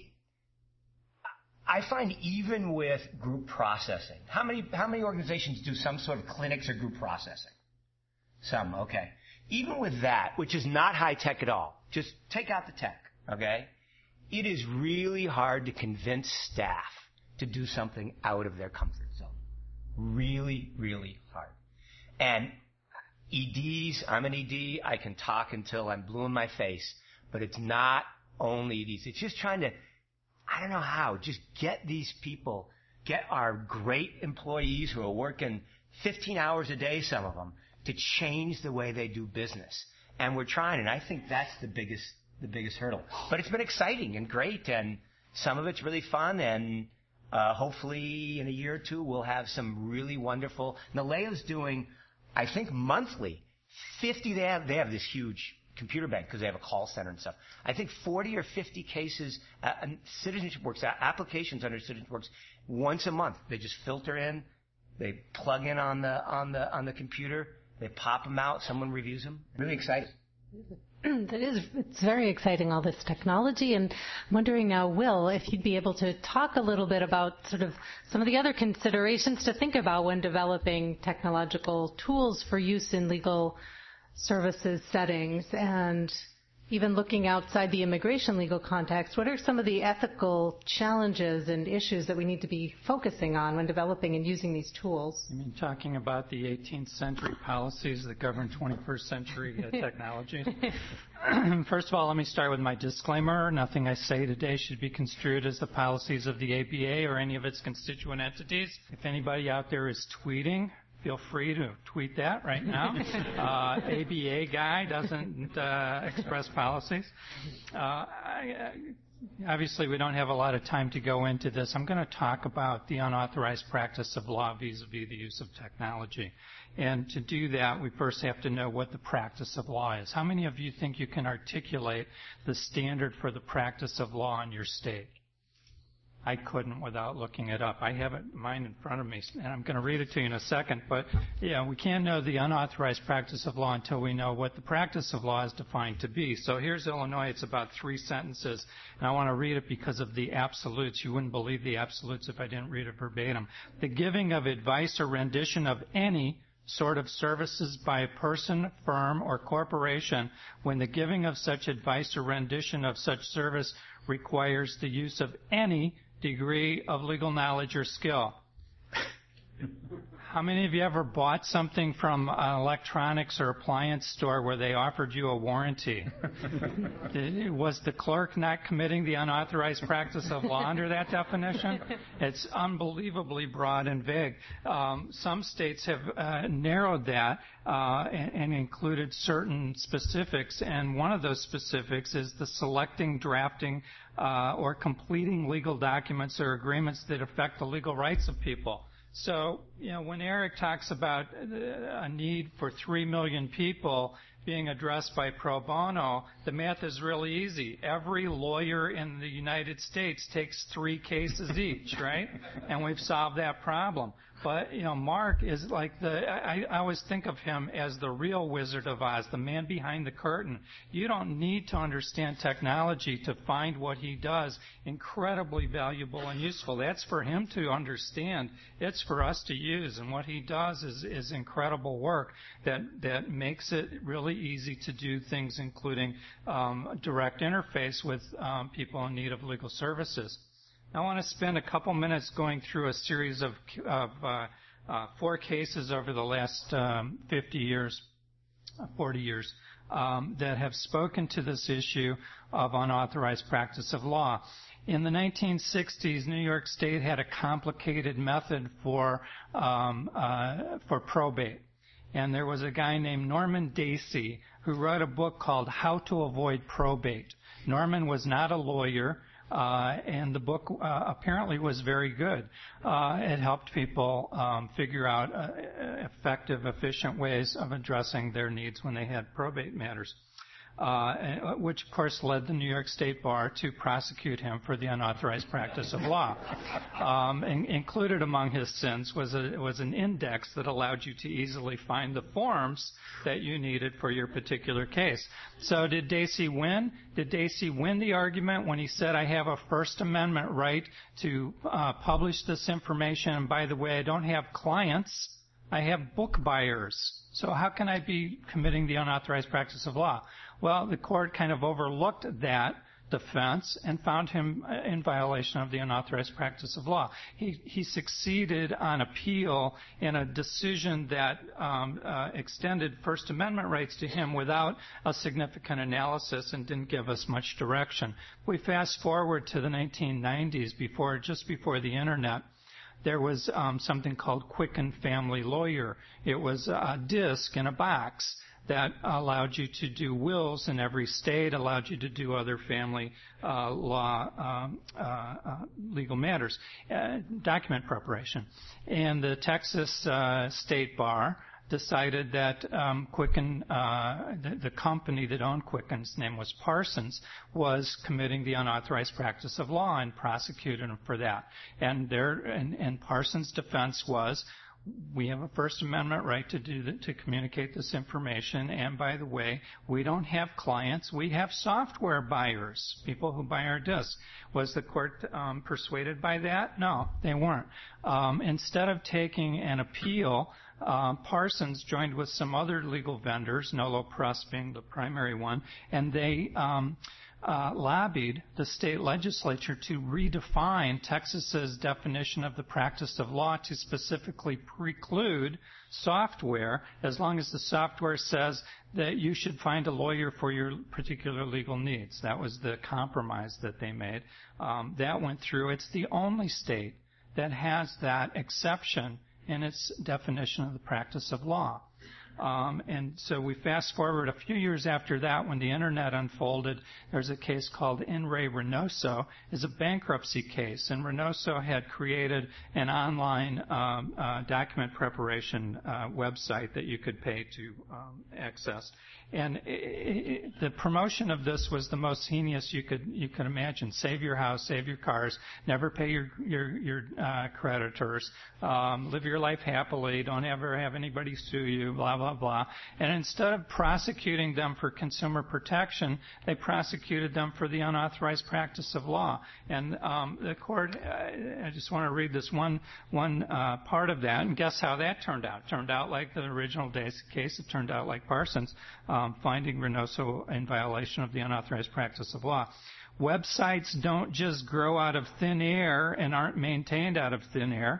I find even with group processing, how many how many organizations do some sort of clinics or group processing? Some, okay. Even with that, which is not high tech at all, just take out the tech, okay? It is really hard to convince staff to do something out of their comfort zone. Really, really hard. And E Ds, I'm an E D, I can talk until I'm blue in my face, but it's not only E Ds. It's just trying to, I don't know how, just get these people, get our great employees who are working fifteen hours a day, some of them, to change the way they do business. And we're trying, and I think that's the biggest the biggest hurdle. But it's been exciting and great, and some of it's really fun, and uh, hopefully in a year or two we'll have some really wonderful. Naleo's doing, I think, monthly, fifty, they have, they have this huge computer bank because they have a call center and stuff. I think forty or fifty cases, uh, Citizenship Works, uh, applications under Citizenship Works, once a month. They just filter in, they plug in on the on the on the computer, they pop them out, someone reviews them. Really exciting. That is, it's very exciting, all this technology. And I'm wondering now, Will, if you'd be able to talk a little bit about sort of some of the other considerations to think about when developing technological tools for use in legal services settings, and even looking outside the immigration legal context. What are some of the ethical challenges and issues that we need to be focusing on when developing and using these tools? You mean talking about the eighteenth century policies that govern twenty-first century uh, technology? First of all, let me start with my disclaimer. Nothing I say today should be construed as the policies of the A B A or any of its constituent entities. If anybody out there is tweeting, feel free to tweet that right now. Uh, A B A guy doesn't uh, express policies. Uh, I, obviously, we don't have a lot of time to go into this. I'm going to talk about the unauthorized practice of law vis-a-vis the use of technology. And to do that, we first have to know what the practice of law is. How many of you think you can articulate the standard for the practice of law in your state? I couldn't without looking it up. I have it mine in front of me, and I'm going to read it to you in a second. But, yeah, we can't know the unauthorized practice of law until we know what the practice of law is defined to be. So here's Illinois. It's about three sentences, and I want to read it because of the absolutes. You wouldn't believe the absolutes if I didn't read it verbatim. The giving of advice or rendition of any sort of services by a person, firm, or corporation when the giving of such advice or rendition of such service requires the use of any degree of legal knowledge or skill. How many of you ever bought something from an electronics or appliance store where they offered you a warranty? Was the clerk not committing the unauthorized practice of law under that definition? It's unbelievably broad and vague. Um, some states have uh, narrowed that uh, and, and included certain specifics, and one of those specifics is the selecting, drafting, uh, or completing legal documents or agreements that affect the legal rights of people. So, you know, when Eric talks about a need for three million people being addressed by pro bono, the math is really easy. Every lawyer in the United States takes three cases each, right? And we've solved that problem. But, you know, Mark is like the, I, I always think of him as the real Wizard of Oz, the man behind the curtain. You don't need to understand technology to find what he does incredibly valuable and useful. That's for him to understand. It's for us to use. And what he does is, is incredible work that, that makes it really easy to do things, including um, direct interface with um, people in need of legal services. I want to spend a couple minutes going through a series of, of uh, uh, four cases over the last um, fifty years, forty years, um, that have spoken to this issue of unauthorized practice of law. In the nineteen sixties, New York State had a complicated method for um, uh, for probate. And there was a guy named Norman Dacey who wrote a book called How to Avoid Probate. Norman was not a lawyer. Uh, and the book uh, apparently was very good. Uh, it helped people um, figure out uh, effective, efficient ways of addressing their needs when they had probate matters, uh, which, of course, led the New York State Bar to prosecute him for the unauthorized practice of law. Um, in, included among his sins was, a, was an index that allowed you to easily find the forms that you needed for your particular case. So did Dacey win? Did Dacey win the argument when he said, I have a First Amendment right to uh, publish this information, and by the way, I don't have clients, I have book buyers. So how can I be committing the unauthorized practice of law? Well, the court kind of overlooked that defense and found him in violation of the unauthorized practice of law. He, he succeeded on appeal in a decision that um, uh, extended First Amendment rights to him without a significant analysis and didn't give us much direction. We fast forward to the nineteen nineties, before, just before the Internet. there was um, something called Quicken Family Lawyer. It was a disc in a box that allowed you to do wills in every state, allowed you to do other family uh, law um, uh, uh, legal matters, uh, document preparation. And the Texas uh, State Bar decided that um, Quicken, uh, the, the company that owned Quicken's name was Parsons, was committing the unauthorized practice of law and prosecuted him for that. And their and, and Parsons' defense was, we have a First Amendment right to do the, to communicate this information, and by the way, we don't have clients, we have software buyers, people who buy our disks. Was the court um, persuaded by that? No, they weren't. Um, instead of taking an appeal, uh, Parsons joined with some other legal vendors, Nolo Press being the primary one, and they um, Uh, lobbied the state legislature to redefine Texas's definition of the practice of law to specifically preclude software, as long as the software says that you should find a lawyer for your particular legal needs. That was the compromise that they made. Um, that went through. It's the only state that has that exception in its definition of the practice of law. Um, and so we fast forward a few years after that, when the internet unfolded, there's a case called In Re Reynoso. It's a bankruptcy case, and Reynoso had created an online um, uh, document preparation uh, website that you could pay to um, access. And it, it, the promotion of this was the most heinous you could you could imagine. Save your house, save your cars, never pay your your, your uh, creditors, um, live your life happily, don't ever have anybody sue you, blah blah blah. And instead of prosecuting them for consumer protection, they prosecuted them for the unauthorized practice of law. And um, the court, I just want to read this one one uh, part of that, and guess how that turned out? It turned out like the original case. It turned out like Parsons. Um, finding Reynoso in violation of the unauthorized practice of law. Websites don't just grow out of thin air and aren't maintained out of thin air.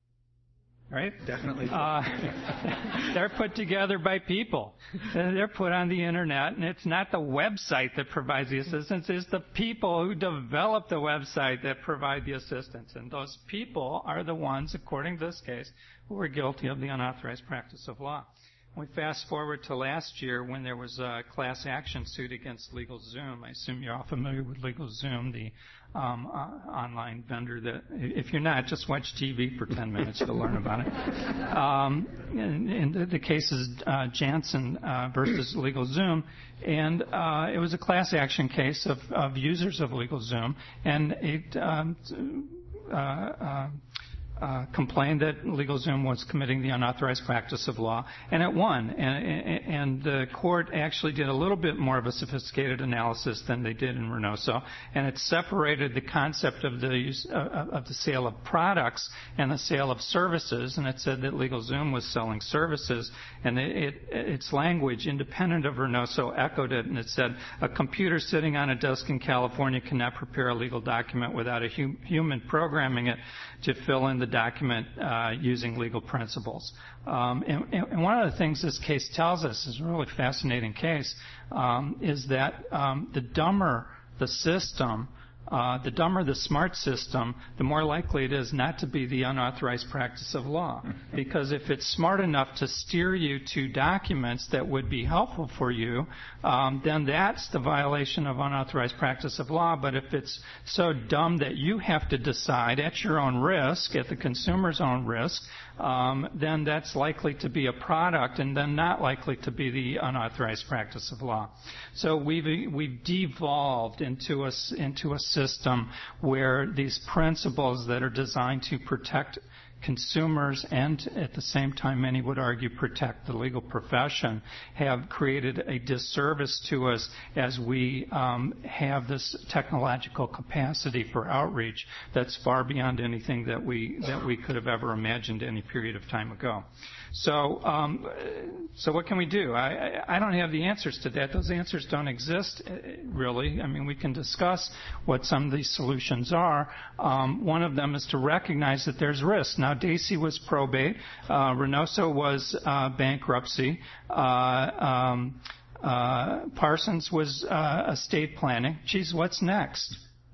Right? Definitely. Uh, they're put together by people. They're put on the internet, and it's not the website that provides the assistance, it's the people who develop the website that provide the assistance. And those people are the ones, according to this case, who were guilty of the unauthorized practice of law. We fast forward to last year when there was a class action suit against LegalZoom. I assume you're all familiar with LegalZoom, the um, uh, online vendor that, if you're not, just watch T V for ten minutes to learn about it. Um, and, and the, the case is uh, Janssen uh, versus LegalZoom, and uh, it was a class action case of, of users of LegalZoom, and it um, uh, uh, Uh, complained that LegalZoom was committing the unauthorized practice of law, and it won. And, and, and the court actually did a little bit more of a sophisticated analysis than they did in Reynoso, and it separated the concept of the use, uh, of the sale of products and the sale of services, and it said that LegalZoom was selling services, and it, it, its language, independent of Reynoso, echoed it, and it said, a computer sitting on a desk in California cannot prepare a legal document without a hum- human programming it to fill in the document uh, using legal principles. Um, and, and one of the things this case tells us is a really fascinating case, um, is that um, the dumber the system, uh, the dumber the smart system, the more likely it is not to be the unauthorized practice of law. Because if it's smart enough to steer you to documents that would be helpful for you, um, then that's the violation of unauthorized practice of law. But if it's so dumb that you have to decide at your own risk, at the consumer's own risk, um, then that's likely to be a product and then not likely to be the unauthorized practice of law. So we've, we've devolved into a, into a system where these principles that are designed to protect consumers and at the same time, many would argue, protect the legal profession, have created a disservice to us as we um, have this technological capacity for outreach that's far beyond anything that we that we could have ever imagined any period of time ago. So, um, so what can we do? I, I don't have the answers to that. Those answers don't exist, really. I mean, we can discuss what some of these solutions are. Um, one of them is to recognize that there's risk. Now, Dacey was probate. Uh, Reynoso was uh, bankruptcy. Uh, um, uh, Parsons was uh, estate planning. Geez, what's next?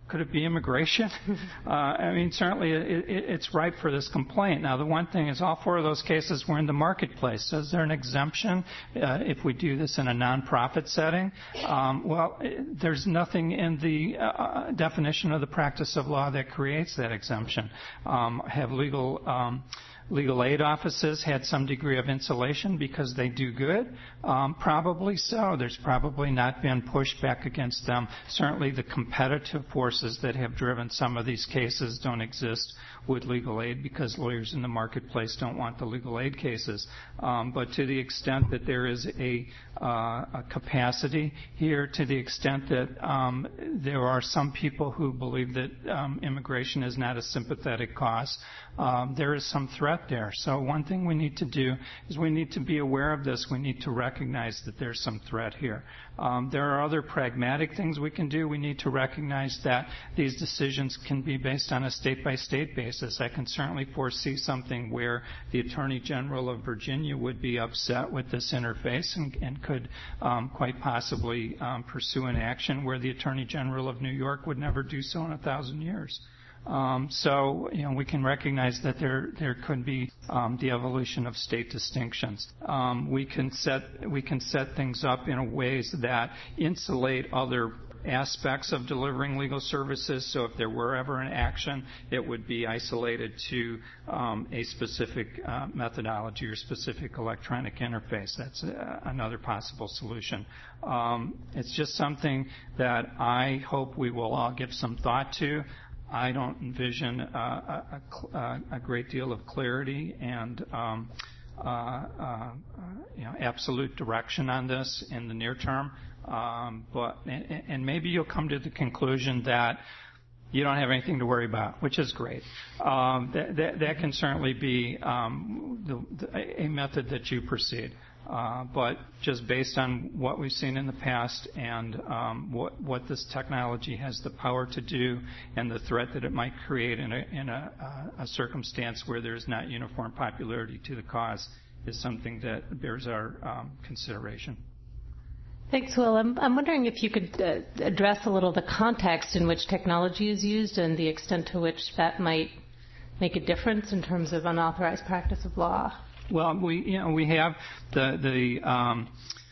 Could it be immigration? uh, I mean, certainly it, it, it's ripe for this complaint. Now, the one thing is all four of those cases were in the marketplace. So is there an exemption uh, if we do this in a nonprofit setting? Um, well, it, there's nothing in the uh, definition of the practice of law that creates that exemption. Um, have legal... Um, Legal aid offices had some degree of insulation because they do good? Um, probably so. There's probably not been pushback against them. Certainly the competitive forces that have driven some of these cases don't exist with legal aid because lawyers in the marketplace don't want the legal aid cases. Um, but to the extent that there is a, uh, a capacity here, to the extent that um, there are some people who believe that um, immigration is not a sympathetic cause, um, there is some threat there. So one thing we need to do is we need to be aware of this. We need to recognize that there's some threat here. Um, there are other pragmatic things we can do. We need to recognize that these decisions can be based on a state-by-state basis. I can certainly foresee something where the Attorney General of Virginia would be upset with this interface and, and could um, quite possibly um, pursue an action where the Attorney General of New York would never do so in a thousand years. Um, so, you know, we can recognize that there there could be um, the evolution of state distinctions. Um, we can set we can set things up in ways that insulate other aspects of delivering legal services. So if there were ever an action, it would be isolated to um, a specific uh, methodology or specific electronic interface. That's uh, another possible solution. Um, it's just something that I hope we will all give some thought to. I don't envision uh, a, a, a great deal of clarity and um, uh, uh, you know, absolute direction on this in the near term. Um, but and, and maybe you'll come to the conclusion that you don't have anything to worry about, which is great. Um, that, that, that can certainly be um, the, the, a method that you proceed. Uh, but just based on what we've seen in the past and um, what, what this technology has the power to do and the threat that it might create in a, in a, uh, a circumstance where there's not uniform popularity to the cause is something that bears our um, consideration. Thanks, Will. I'm, I'm wondering if you could uh, address a little the context in which technology is used and the extent to which that might make a difference in terms of unauthorized practice of law. Well, we you know we have the the um,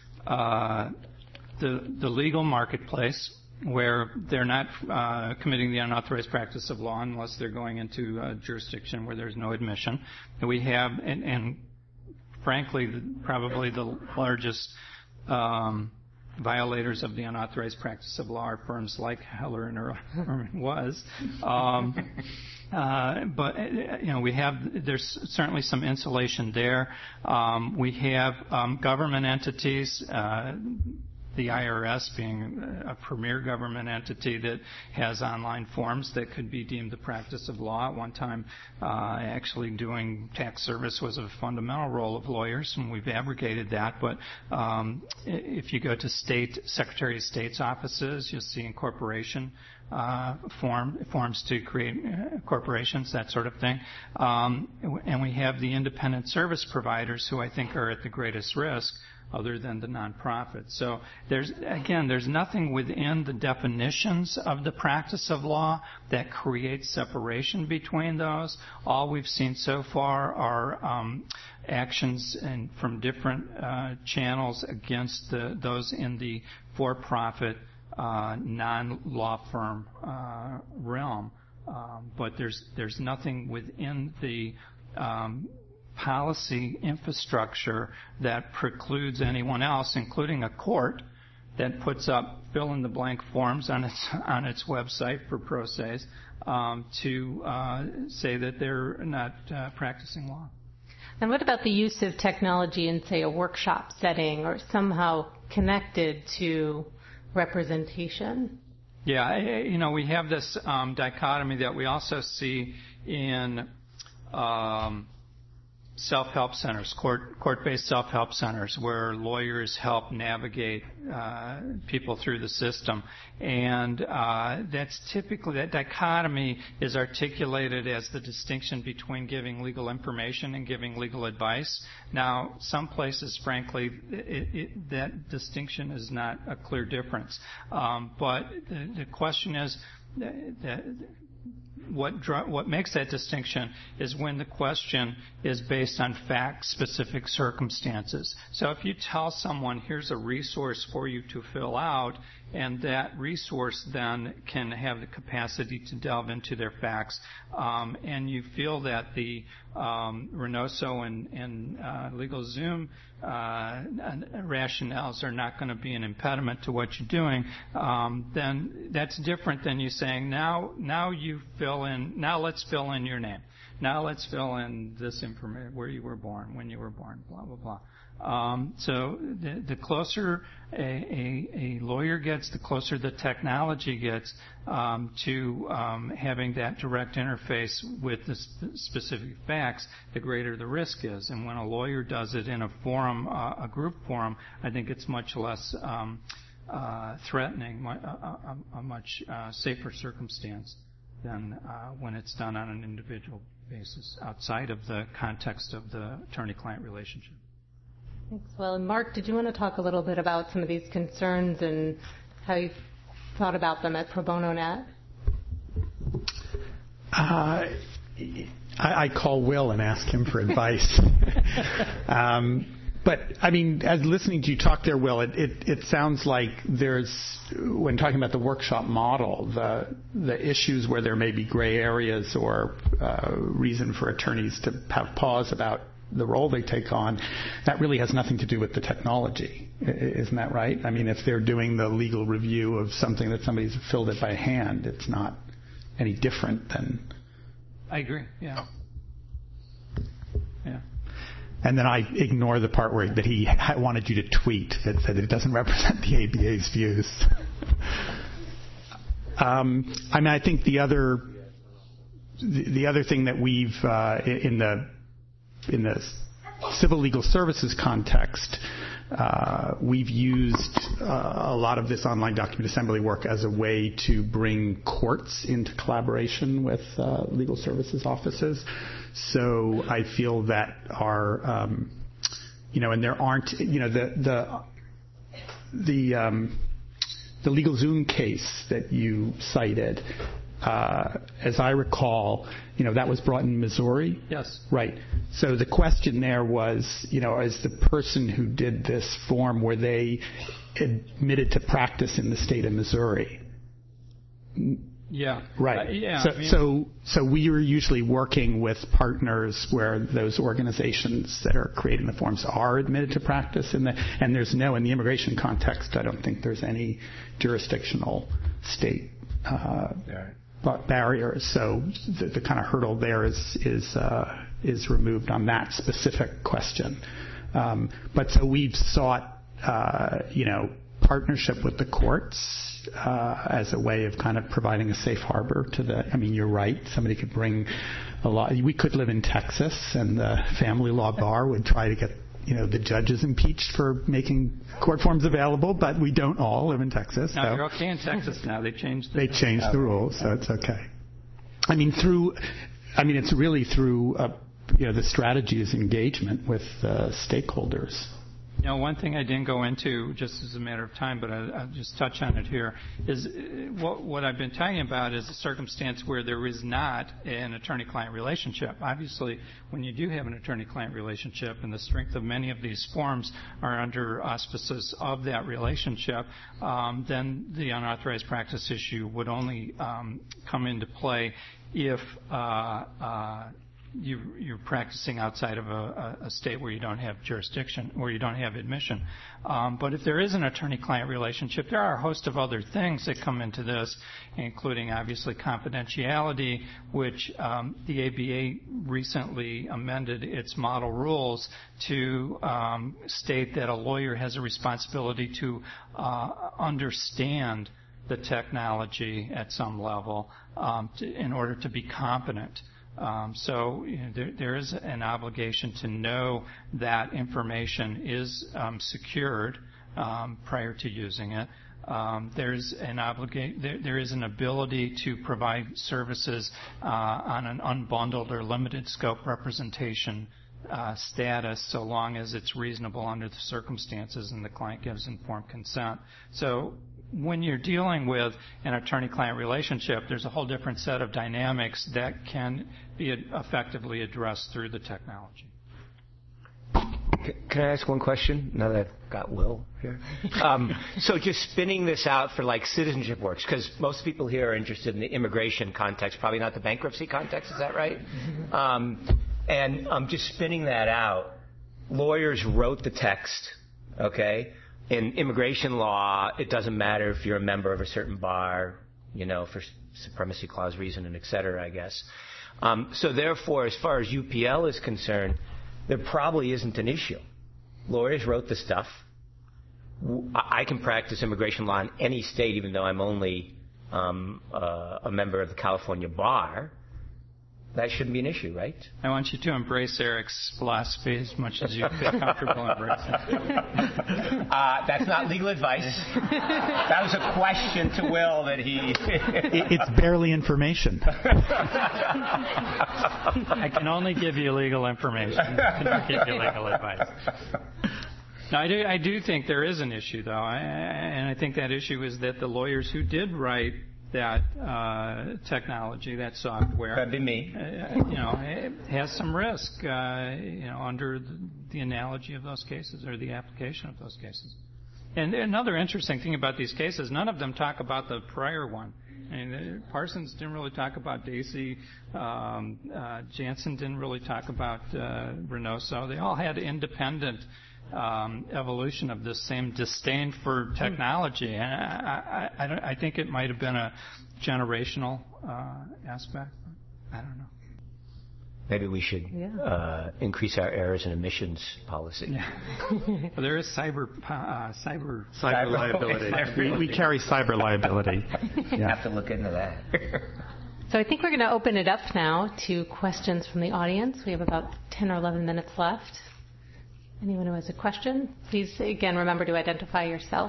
uh, the the legal marketplace where they're not uh, committing the unauthorized practice of law unless they're going into a jurisdiction where there's no admission. And we have and, and frankly the, probably the largest um, violators of the unauthorized practice of law are firms like Heller and Ehrman was. Um, Uh, but, you know, we have, there's certainly some insulation there. Um, we have um, government entities, uh, the I R S being a premier government entity that has online forms that could be deemed the practice of law. At one time, uh, actually doing tax service was a fundamental role of lawyers, and we've abrogated that. But um, if you go to state, Secretary of State's offices, you'll see incorporation Uh, form, forms to create uh, corporations, that sort of thing. Um, and we have the independent service providers who I think are at the greatest risk other than the nonprofits. So there's, again, there's nothing within the definitions of the practice of law that creates separation between those. All we've seen so far are um, actions in, from different uh, channels against the, those in the for-profit Uh, non-law firm uh, realm, um, but there's there's nothing within the um, policy infrastructure that precludes anyone else, including a court, that puts up fill-in-the-blank forms on its on its website for pro ses um, to uh, say that they're not uh, practicing law. And what about the use of technology in, say, a workshop setting or somehow connected to representation? Yeah, you know, we have this um, dichotomy that we also see in um, self-help centers, court, court-based self-help centers, where lawyers help navigate uh, people through the system. And uh, that's typically, that dichotomy is articulated as the distinction between giving legal information and giving legal advice. Now, some places, frankly, it, it, that distinction is not a clear difference. Um, but the, the question is, that, what dr- what makes that distinction is when the question is based on fact-specific circumstances. So if you tell someone, here's a resource for you to fill out, and that resource then can have the capacity to delve into their facts, um, and you feel that the um, Reynoso and, and uh, LegalZoom uh, rationales are not going to be an impediment to what you're doing, um, then that's different than you saying, now, now you fill in, now let's fill in your name. Now let's fill in this information, where you were born, when you were born, blah, blah, blah. Um, so the, the closer a, a, a lawyer gets, the closer the technology gets um, to um, having that direct interface with the sp- specific facts, the greater the risk is. And when a lawyer does it in a forum, uh, a group forum, I think it's much less um, uh, threatening, a, a, a much uh, safer circumstance than uh, when it's done on an individual basis outside of the context of the attorney-client relationship. Thanks. Well, and Mark, did you want to talk a little bit about some of these concerns and how you thought about them at Pro Bono Net? Uh, I, I call Will and ask him for advice. um, but, I mean, as listening to you talk there, Will, it, it, it sounds like there's, when talking about the workshop model, the, the issues where there may be gray areas or uh, reason for attorneys to have pause about the role they take on, that really has nothing to do with the technology. Isn't that right? I mean, if they're doing the legal review of something that somebody's filled it by hand, it's not any different than... I agree, yeah. Yeah. And then I ignore the part where that he wanted you to tweet that said it doesn't represent the A B A's views. um, I mean, I think the other the, the other thing that we've uh, in the in the civil legal services context, uh, we've used uh, a lot of this online document assembly work as a way to bring courts into collaboration with uh, legal services offices. So I feel that our, um, you know, and there aren't, you know, the the the um, the LegalZoom case that you cited. Uh, as I recall, you know, that was brought in Missouri. Yes. Right. So the question there was, you know, as the person who did this form, were they admitted to practice in the state of Missouri? Yeah. Right. Uh, yeah. So, I mean, so, so we are usually working with partners where those organizations that are creating the forms are admitted to practice in the, and there's no, in the immigration context, I don't think there's any jurisdictional state uh, yeah. barriers. So the, the kind of hurdle there is is uh, is removed on that specific question. Um, but so we've sought, uh, you know, partnership with the courts uh, as a way of kind of providing a safe harbor to the. I mean, you're right. Somebody could bring a law. We could live in Texas, and the family law bar would try to get, you know, the judges impeached for making court forms available, but we don't all live in Texas. No, so you're okay in Texas now. They changed the They changed the rules, so it's okay. I mean, through, I mean, it's really through, uh, you know, the strategy is engagement with uh, stakeholders. You know, one thing I didn't go into, just as a matter of time, but I, I'll just touch on it here, is what, what I've been talking about is a circumstance where there is not an attorney-client relationship. Obviously, when you do have an attorney-client relationship, and the strength of many of these forms are under auspices of that relationship, um, then the unauthorized practice issue would only um, come into play if uh, uh, You, you're practicing outside of a, a state where you don't have jurisdiction, where you don't have admission. Um, but if there is an attorney-client relationship, there are a host of other things that come into this, including obviously confidentiality, which um, the A B A recently amended its model rules to um, state that a lawyer has a responsibility to uh, understand the technology at some level um, to, in order to be competent. Um, so you know, there, there is an obligation to know that information is um, secured um, prior to using it. Um, there's an obliga- there, there is an ability to provide services uh, on an unbundled or limited scope representation uh, status, so long as it's reasonable under the circumstances and the client gives informed consent. So when you're dealing with an attorney-client relationship, there's a whole different set of dynamics that can be effectively addressed through the technology. Can I ask one question now that I've got Will here? Um, so just spinning this out for like citizenship works, because most people here are interested in the immigration context, probably not the bankruptcy context, is that right? Mm-hmm. Um, and um, just spinning that out, lawyers wrote the text, okay? In immigration law, it doesn't matter if you're a member of a certain bar, you know, for supremacy clause reason and et cetera, I guess. Um, so therefore, as far as U P L is concerned, there probably isn't an issue. Lawyers wrote the stuff. I can practice immigration law in any state, even though I'm only um, uh, a member of the California bar. That shouldn't be an issue, right? I want you to embrace Eric's philosophy as much as you feel comfortable embracing it. Uh, that's not legal advice. That was a question to Will that he... It's barely information. I can only give you legal information. I cannot give you legal advice. No, I do, I do think there is an issue, though, I, and I think that issue is that the lawyers who did write that uh, technology, that software, that'd be me. Uh, you know, it has some risk, uh, you know, under the, the analogy of those cases or the application of those cases. And another interesting thing about these cases, none of them talk about the prior one. I mean, Parsons didn't really talk about Dacey. Um, uh, Jansen didn't really talk about uh, Reynoso. They all had independent Um, evolution of this same disdain for technology, and I, I, I, I think it might have been a generational uh, aspect. I don't know. Maybe we should yeah. uh, increase our errors and emissions policy. Yeah. Well, there is cyber uh, cyber cyber liability. we, we carry cyber liability. You yeah. have to look into that. So I think we're going to open it up now to questions from the audience. We have about ten or eleven minutes left. Anyone who has a question, please, again, remember to identify yourself.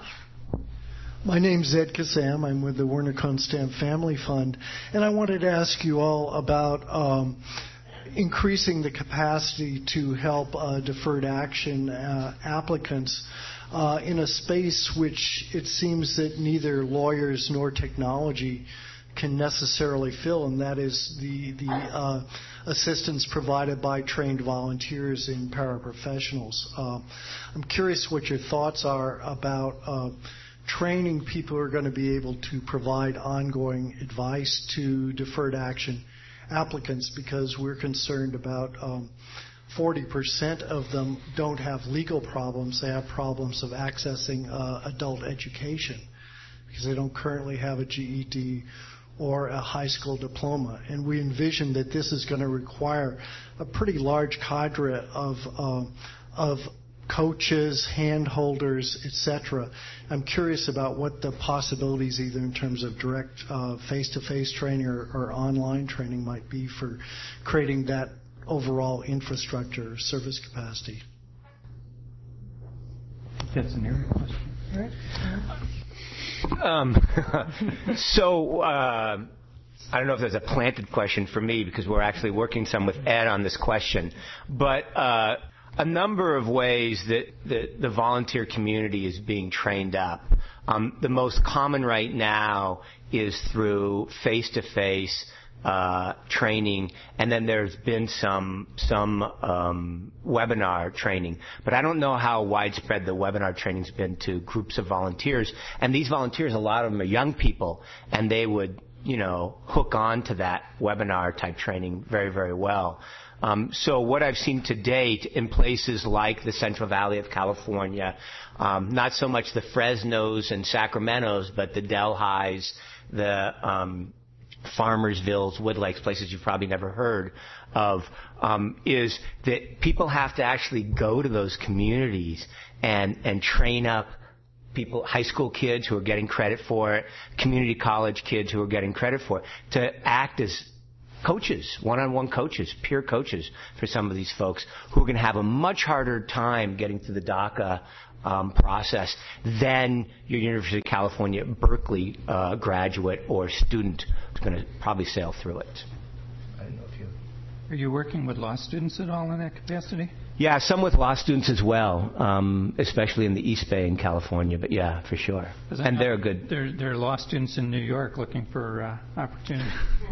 My name's Ed Kassam. I'm with the Werner Konstam Family Fund. And I wanted to ask you all about um, increasing the capacity to help uh, deferred action uh, applicants uh, in a space which it seems that neither lawyers nor technology can necessarily fill, and that is the, the uh, assistance provided by trained volunteers and paraprofessionals. Uh, I'm curious what your thoughts are about uh, training people who are going to be able to provide ongoing advice to deferred action applicants, because we're concerned about um, forty percent of them don't have legal problems. They have problems of accessing uh, adult education because they don't currently have a G E D or a high school diploma. And we envision that this is going to require a pretty large cadre of uh, of coaches, hand holders, et cetera. I'm curious about what the possibilities, either in terms of direct uh, face-to-face training or, or online training, might be for creating that overall infrastructure or service capacity. That's an area question. Eric? Um, so uh, I don't know if there's a planted question for me, because we're actually working some with Ed on this question, but uh, a number of ways that the, the volunteer community is being trained up. Um, the most common right now is through face-to-face Uh, training, and then there's been some some um, webinar training. But I don't know how widespread the webinar training's been to groups of volunteers. And these volunteers, a lot of them are young people, and they would, you know, hook on to that webinar type training very, very well. Um, so what I've seen to date in places like the Central Valley of California, um, not so much the Fresnos and Sacramentos, but the Delhis, the um, Farmersvilles, Woodlakes, places you've probably never heard of, um, is that people have to actually go to those communities and, and train up people, high school kids who are getting credit for it, community college kids who are getting credit for it, to act as coaches, one-on-one coaches, peer coaches for some of these folks who are going to have a much harder time getting through the DACA Um, process than your University of California, Berkeley uh, graduate or student who's going to probably sail through it. I don't know if you... Are you working with law students at all in that capacity? Yeah, some with law students as well, um, especially in the East Bay in California. But yeah, for sure. And they're good. There, there are law students in New York looking for uh, opportunity.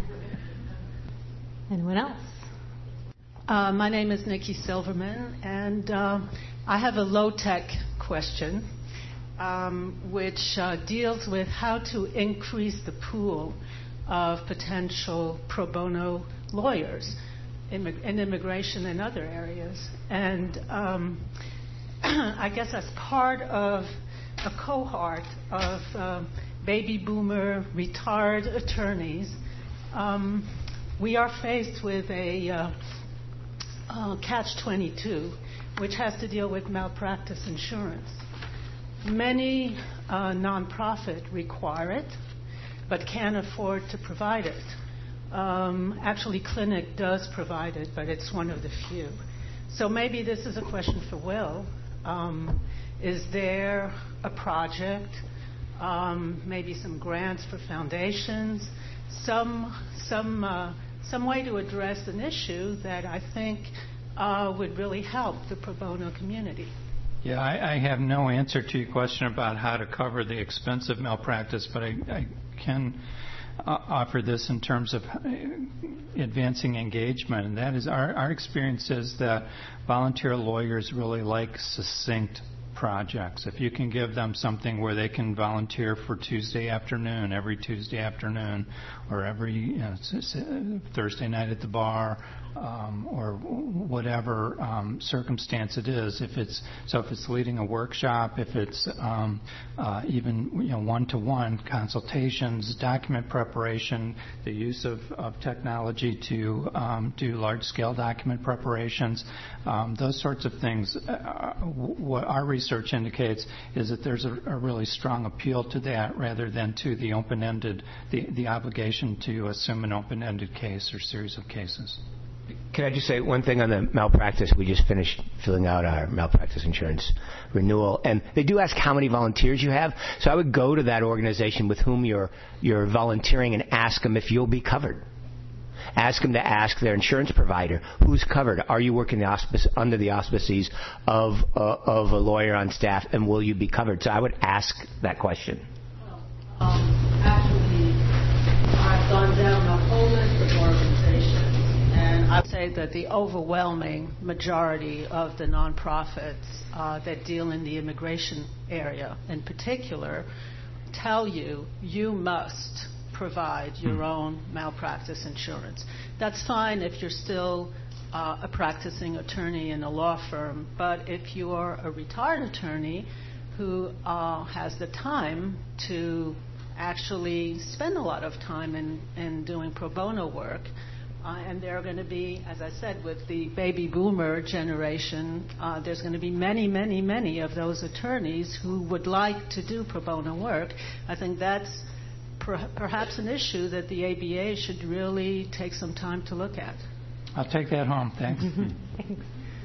Anyone else? Uh, my name is Nikki Silverman, and uh, I have a low-tech question, um, which uh, deals with how to increase the pool of potential pro bono lawyers in immigration and other areas. And um, I guess as part of a cohort of uh, baby boomer retired attorneys, um, we are faced with a uh, uh, catch twenty-two, which has to deal with malpractice insurance. Many uh, nonprofit require it, but can't afford to provide it. Um, actually, Clinic does provide it, but it's one of the few. So maybe this is a question for Will. Um, is there a project, um, maybe some grants for foundations, some some uh, some way to address an issue that I think uh, would really help the pro bono community? Yeah, I, I have no answer to your question about how to cover the expense of malpractice, but I, I can uh, offer this in terms of advancing engagement, and that is our, our experience is that volunteer lawyers really like succinct projects. If you can give them something where they can volunteer for Tuesday afternoon, every Tuesday afternoon, or every you know, Thursday night at the bar, um, or whatever um, circumstance it is. If it's so, if it's leading a workshop, if it's um, uh, even you know one-to-one consultations, document preparation, the use of, of technology to um, do large-scale document preparations, um, those sorts of things. Uh, what our research indicates is that there's a, a really strong appeal to that rather than to the open-ended, the, the obligation to assume an open-ended case or series of cases. Can I just say one thing on the malpractice? We just finished filling out our malpractice insurance renewal, and they do ask how many volunteers you have. So I would go to that organization with whom you're you're volunteering and ask them if you'll be covered. Ask them to ask their insurance provider who's covered. Are you working the auspice, under the auspices of uh, of a lawyer on staff, and will you be covered? So I would ask that question. Um, actually, I've gone down a whole list of organizations. And I would say that the overwhelming majority of the nonprofits uh, that deal in the immigration area in particular tell you you must provide your own malpractice insurance. That's fine if you're still uh, a practicing attorney in a law firm, but if you are a retired attorney who uh, has the time to actually spend a lot of time in, in doing pro bono work, Uh, and there are going to be, as I said, with the baby boomer generation, uh, there's going to be many, many, many of those attorneys who would like to do pro bono work. I think that's per- perhaps an issue that the A B A should really take some time to look at. I'll take that home. Thanks. Thanks.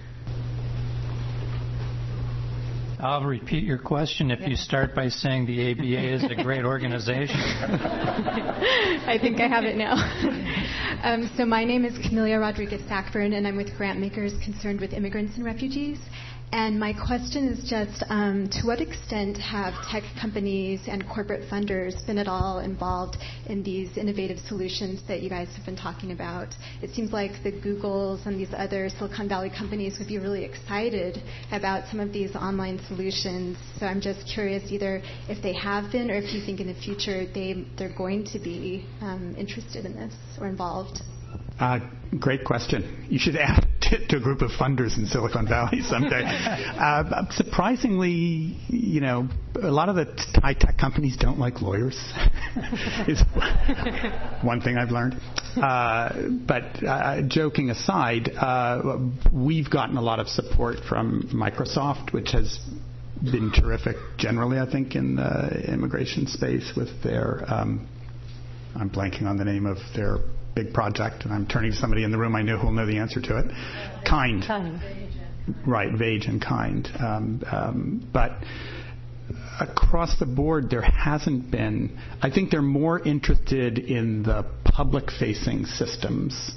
I'll repeat your question if yeah. you start by saying the A B A is a great organization. I think I have it now. um, so my name is Camelia Rodriguez-Sackburn, and I'm with Grantmakers Concerned with Immigrants and Refugees. And my question is just, um, to what extent have tech companies and corporate funders been at all involved in these innovative solutions that you guys have been talking about? It seems like the Googles and these other Silicon Valley companies would be really excited about some of these online solutions. So I'm just curious either if they have been or if you think in the future they, they're going to be um, interested in this or involved. Uh, great question. You should add it to a group of funders in Silicon Valley someday. uh, surprisingly, you know, a lot of the high tech companies don't like lawyers. Is one thing I've learned. Uh, but uh, joking aside, uh, we've gotten a lot of support from Microsoft, which has been terrific generally, I think, in the immigration space with their, um, I'm blanking on the name of their big project, and I'm turning to somebody in the room I know who will know the answer to it. Kind. Kind. Right, Vage and Kind. Um, um, but across the board, there hasn't been. I think they're more interested in the public-facing systems.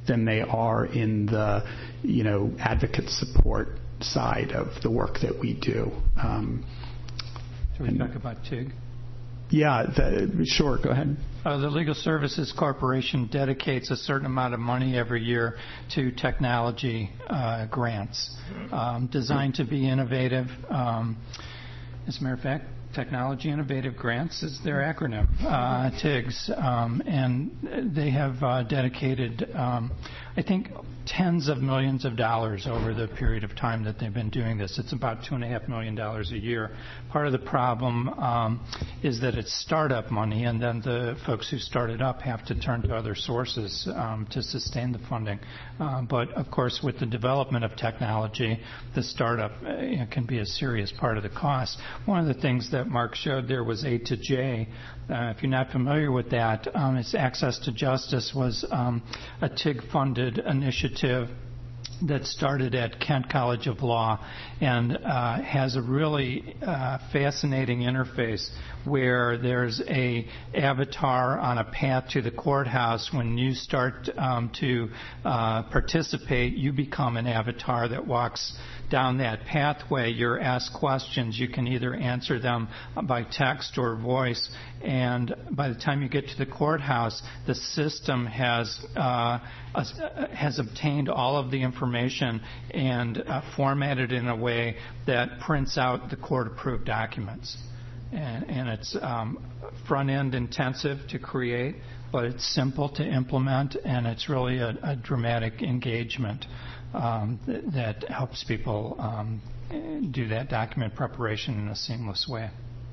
than they are in the, you know, advocate support side of the work that we do. Um, Should we talk about T I G? Yeah, the, sure, go ahead. Uh, the Legal Services Corporation dedicates a certain amount of money every year to technology uh, grants um, designed to be innovative. Um, as a matter of fact, Technology Innovative Grants is their acronym, uh, T I Gs, um, and they have uh, dedicated, um, I think, tens of millions of dollars over the period of time that they've been doing this. It's about two and a half million dollars a year. Part of the problem um, is that it's startup money, and then the folks who start it up have to turn to other sources um, to sustain the funding. Uh, but of course, with the development of technology, the startup uh, can be a serious part of the cost. One of the things that Mark showed there was A to J. Uh, if you're not familiar with that, um, it's Access to Justice was um, a T I G-funded initiative that started at Kent College of Law and uh, has a really uh, fascinating interface where there's a avatar on a path to the courthouse. When you start um, to uh, participate, you become an avatar that walks down that pathway. You're asked questions. You can either answer them by text or voice, and by the time you get to the courthouse, the system has uh, uh, has obtained all of the information and uh, formatted in a way that prints out the court-approved documents. And, and it's um, front-end intensive to create, but it's simple to implement, and it's really a, a dramatic engagement um, th- that helps people um, do that document preparation in a seamless way.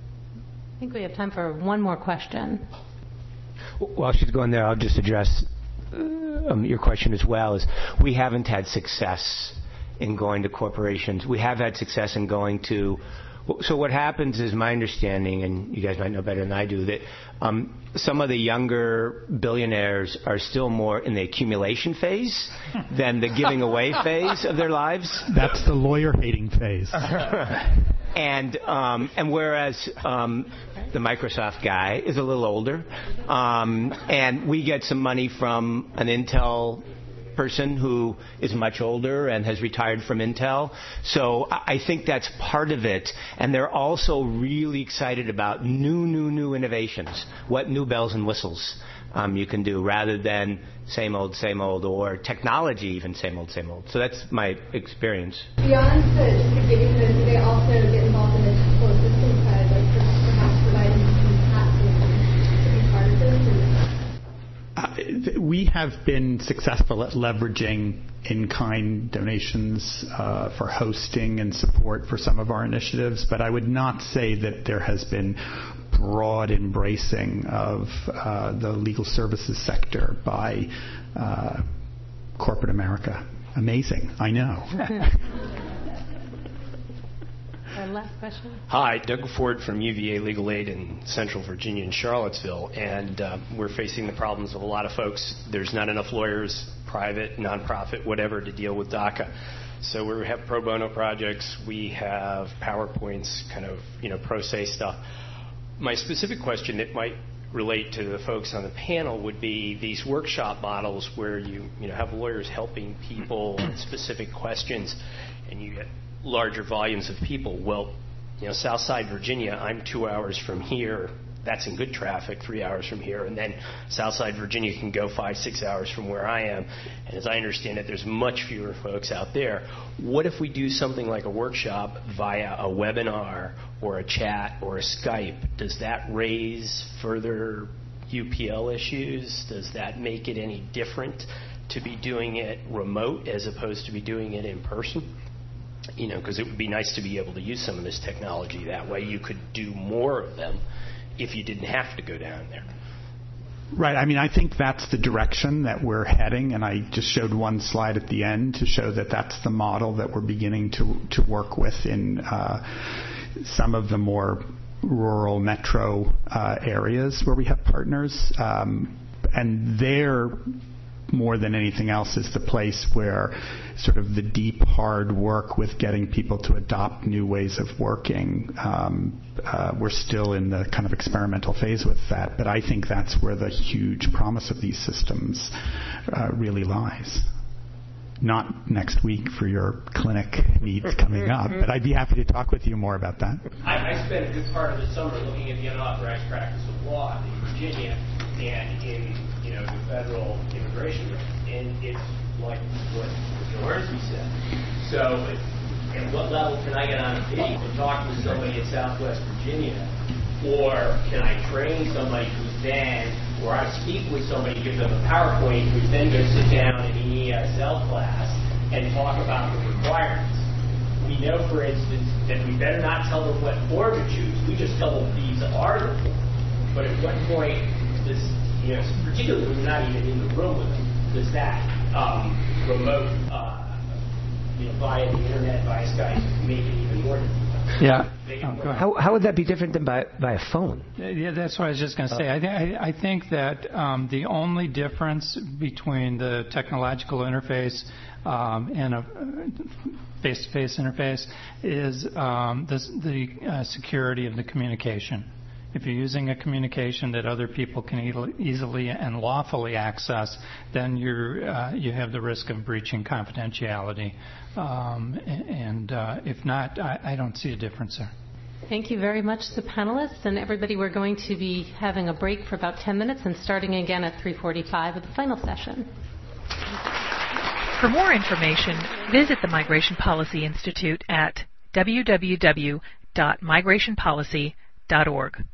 I think we have time for one more question. While she's going there, I'll just address uh, um, your question as well. Is we haven't had success in going to corporations. We have had success in going to. So what happens is, my understanding, and you guys might know better than I do, that um, some of the younger billionaires are still more in the accumulation phase than the giving away phase of their lives. That's the lawyer-hating phase. And um, and whereas um, the Microsoft guy is a little older, um, and we get some money from an Intel person who is much older and has retired from Intel. So I think that's part of it. And they're also really excited about new, new, new innovations, what new bells and whistles um, you can do, rather than same old, same old, or technology even same old, same old. So that's my experience. Beyond the just the giving, do they also get involved in the technical assistance side, like perhaps providing some tasks to be part of this? Uh, we have been successful at leveraging in-kind donations uh, for hosting and support for some of our initiatives, but I would not say that there has been broad embracing of uh, the legal services sector by uh, corporate America. Amazing, I know. Our last question. Hi, Doug Ford from U V A Legal Aid in Central Virginia and Charlottesville, and uh, we're facing the problems of a lot of folks. There's not enough lawyers, private, nonprofit, whatever, to deal with DACA. So we have pro bono projects, we have PowerPoints, kind of, you know, pro se stuff. My specific question that might relate to the folks on the panel would be these workshop models where you, you know, have lawyers helping people on specific questions, and you get larger volumes of people. Well, you know, Southside Virginia, I'm two hours from here. That's in good traffic, three hours from here. And then Southside Virginia can go five, six hours from where I am. And as I understand it, there's much fewer folks out there. What if we do something like a workshop via a webinar or a chat or a Skype? Does that raise further U P L issues? Does that make it any different to be doing it remote as opposed to be doing it in person? You know, because it would be nice to be able to use some of this technology that way. You could do more of them if you didn't have to go down there. Right. I mean, I think that's the direction that we're heading, and I just showed one slide at the end to show that that's the model that we're beginning to to work with in uh, some of the more rural metro uh, areas where we have partners, um, and they're more than anything else is the place where sort of the deep, hard work with getting people to adopt new ways of working. Um, uh, we're still in the kind of experimental phase with that, but I think that's where the huge promise of these systems uh, really lies. Not next week for your clinic needs coming up, but I'd be happy to talk with you more about that. I, I spent a good part of the summer looking at the unauthorized practice of law in Virginia and in, you know, the federal immigration rate, and it's like what Ormsby said. So, at what level can I get on a video and talk with somebody in Southwest Virginia, or can I train somebody who's then, or I speak with somebody, give them a PowerPoint, who's then going to sit down in an E S L class and talk about the requirements. We know, for instance, that we better not tell them what form to choose. We just tell them these are the form. But at what point does, you know, particularly when you're not even in the room with them, does that um, remote, uh, you know, via the internet, via Skype, make it even more difficult? Yeah. Oh, how, how would that be different than by, by a phone? Yeah, that's what I was just going to say. I, th- I think that um, the only difference between the technological interface um, and a face-to-face interface is um, the, the uh, security of the communication. If you're using a communication that other people can e- easily and lawfully access, then you're, uh, you have the risk of breaching confidentiality. Um, and uh, if not, I, I don't see a difference there. Thank you very much to the panelists and everybody. We're going to be having a break for about ten minutes and starting again at three forty-five with the final session. For more information, visit the Migration Policy Institute at w w w dot migration policy dot org.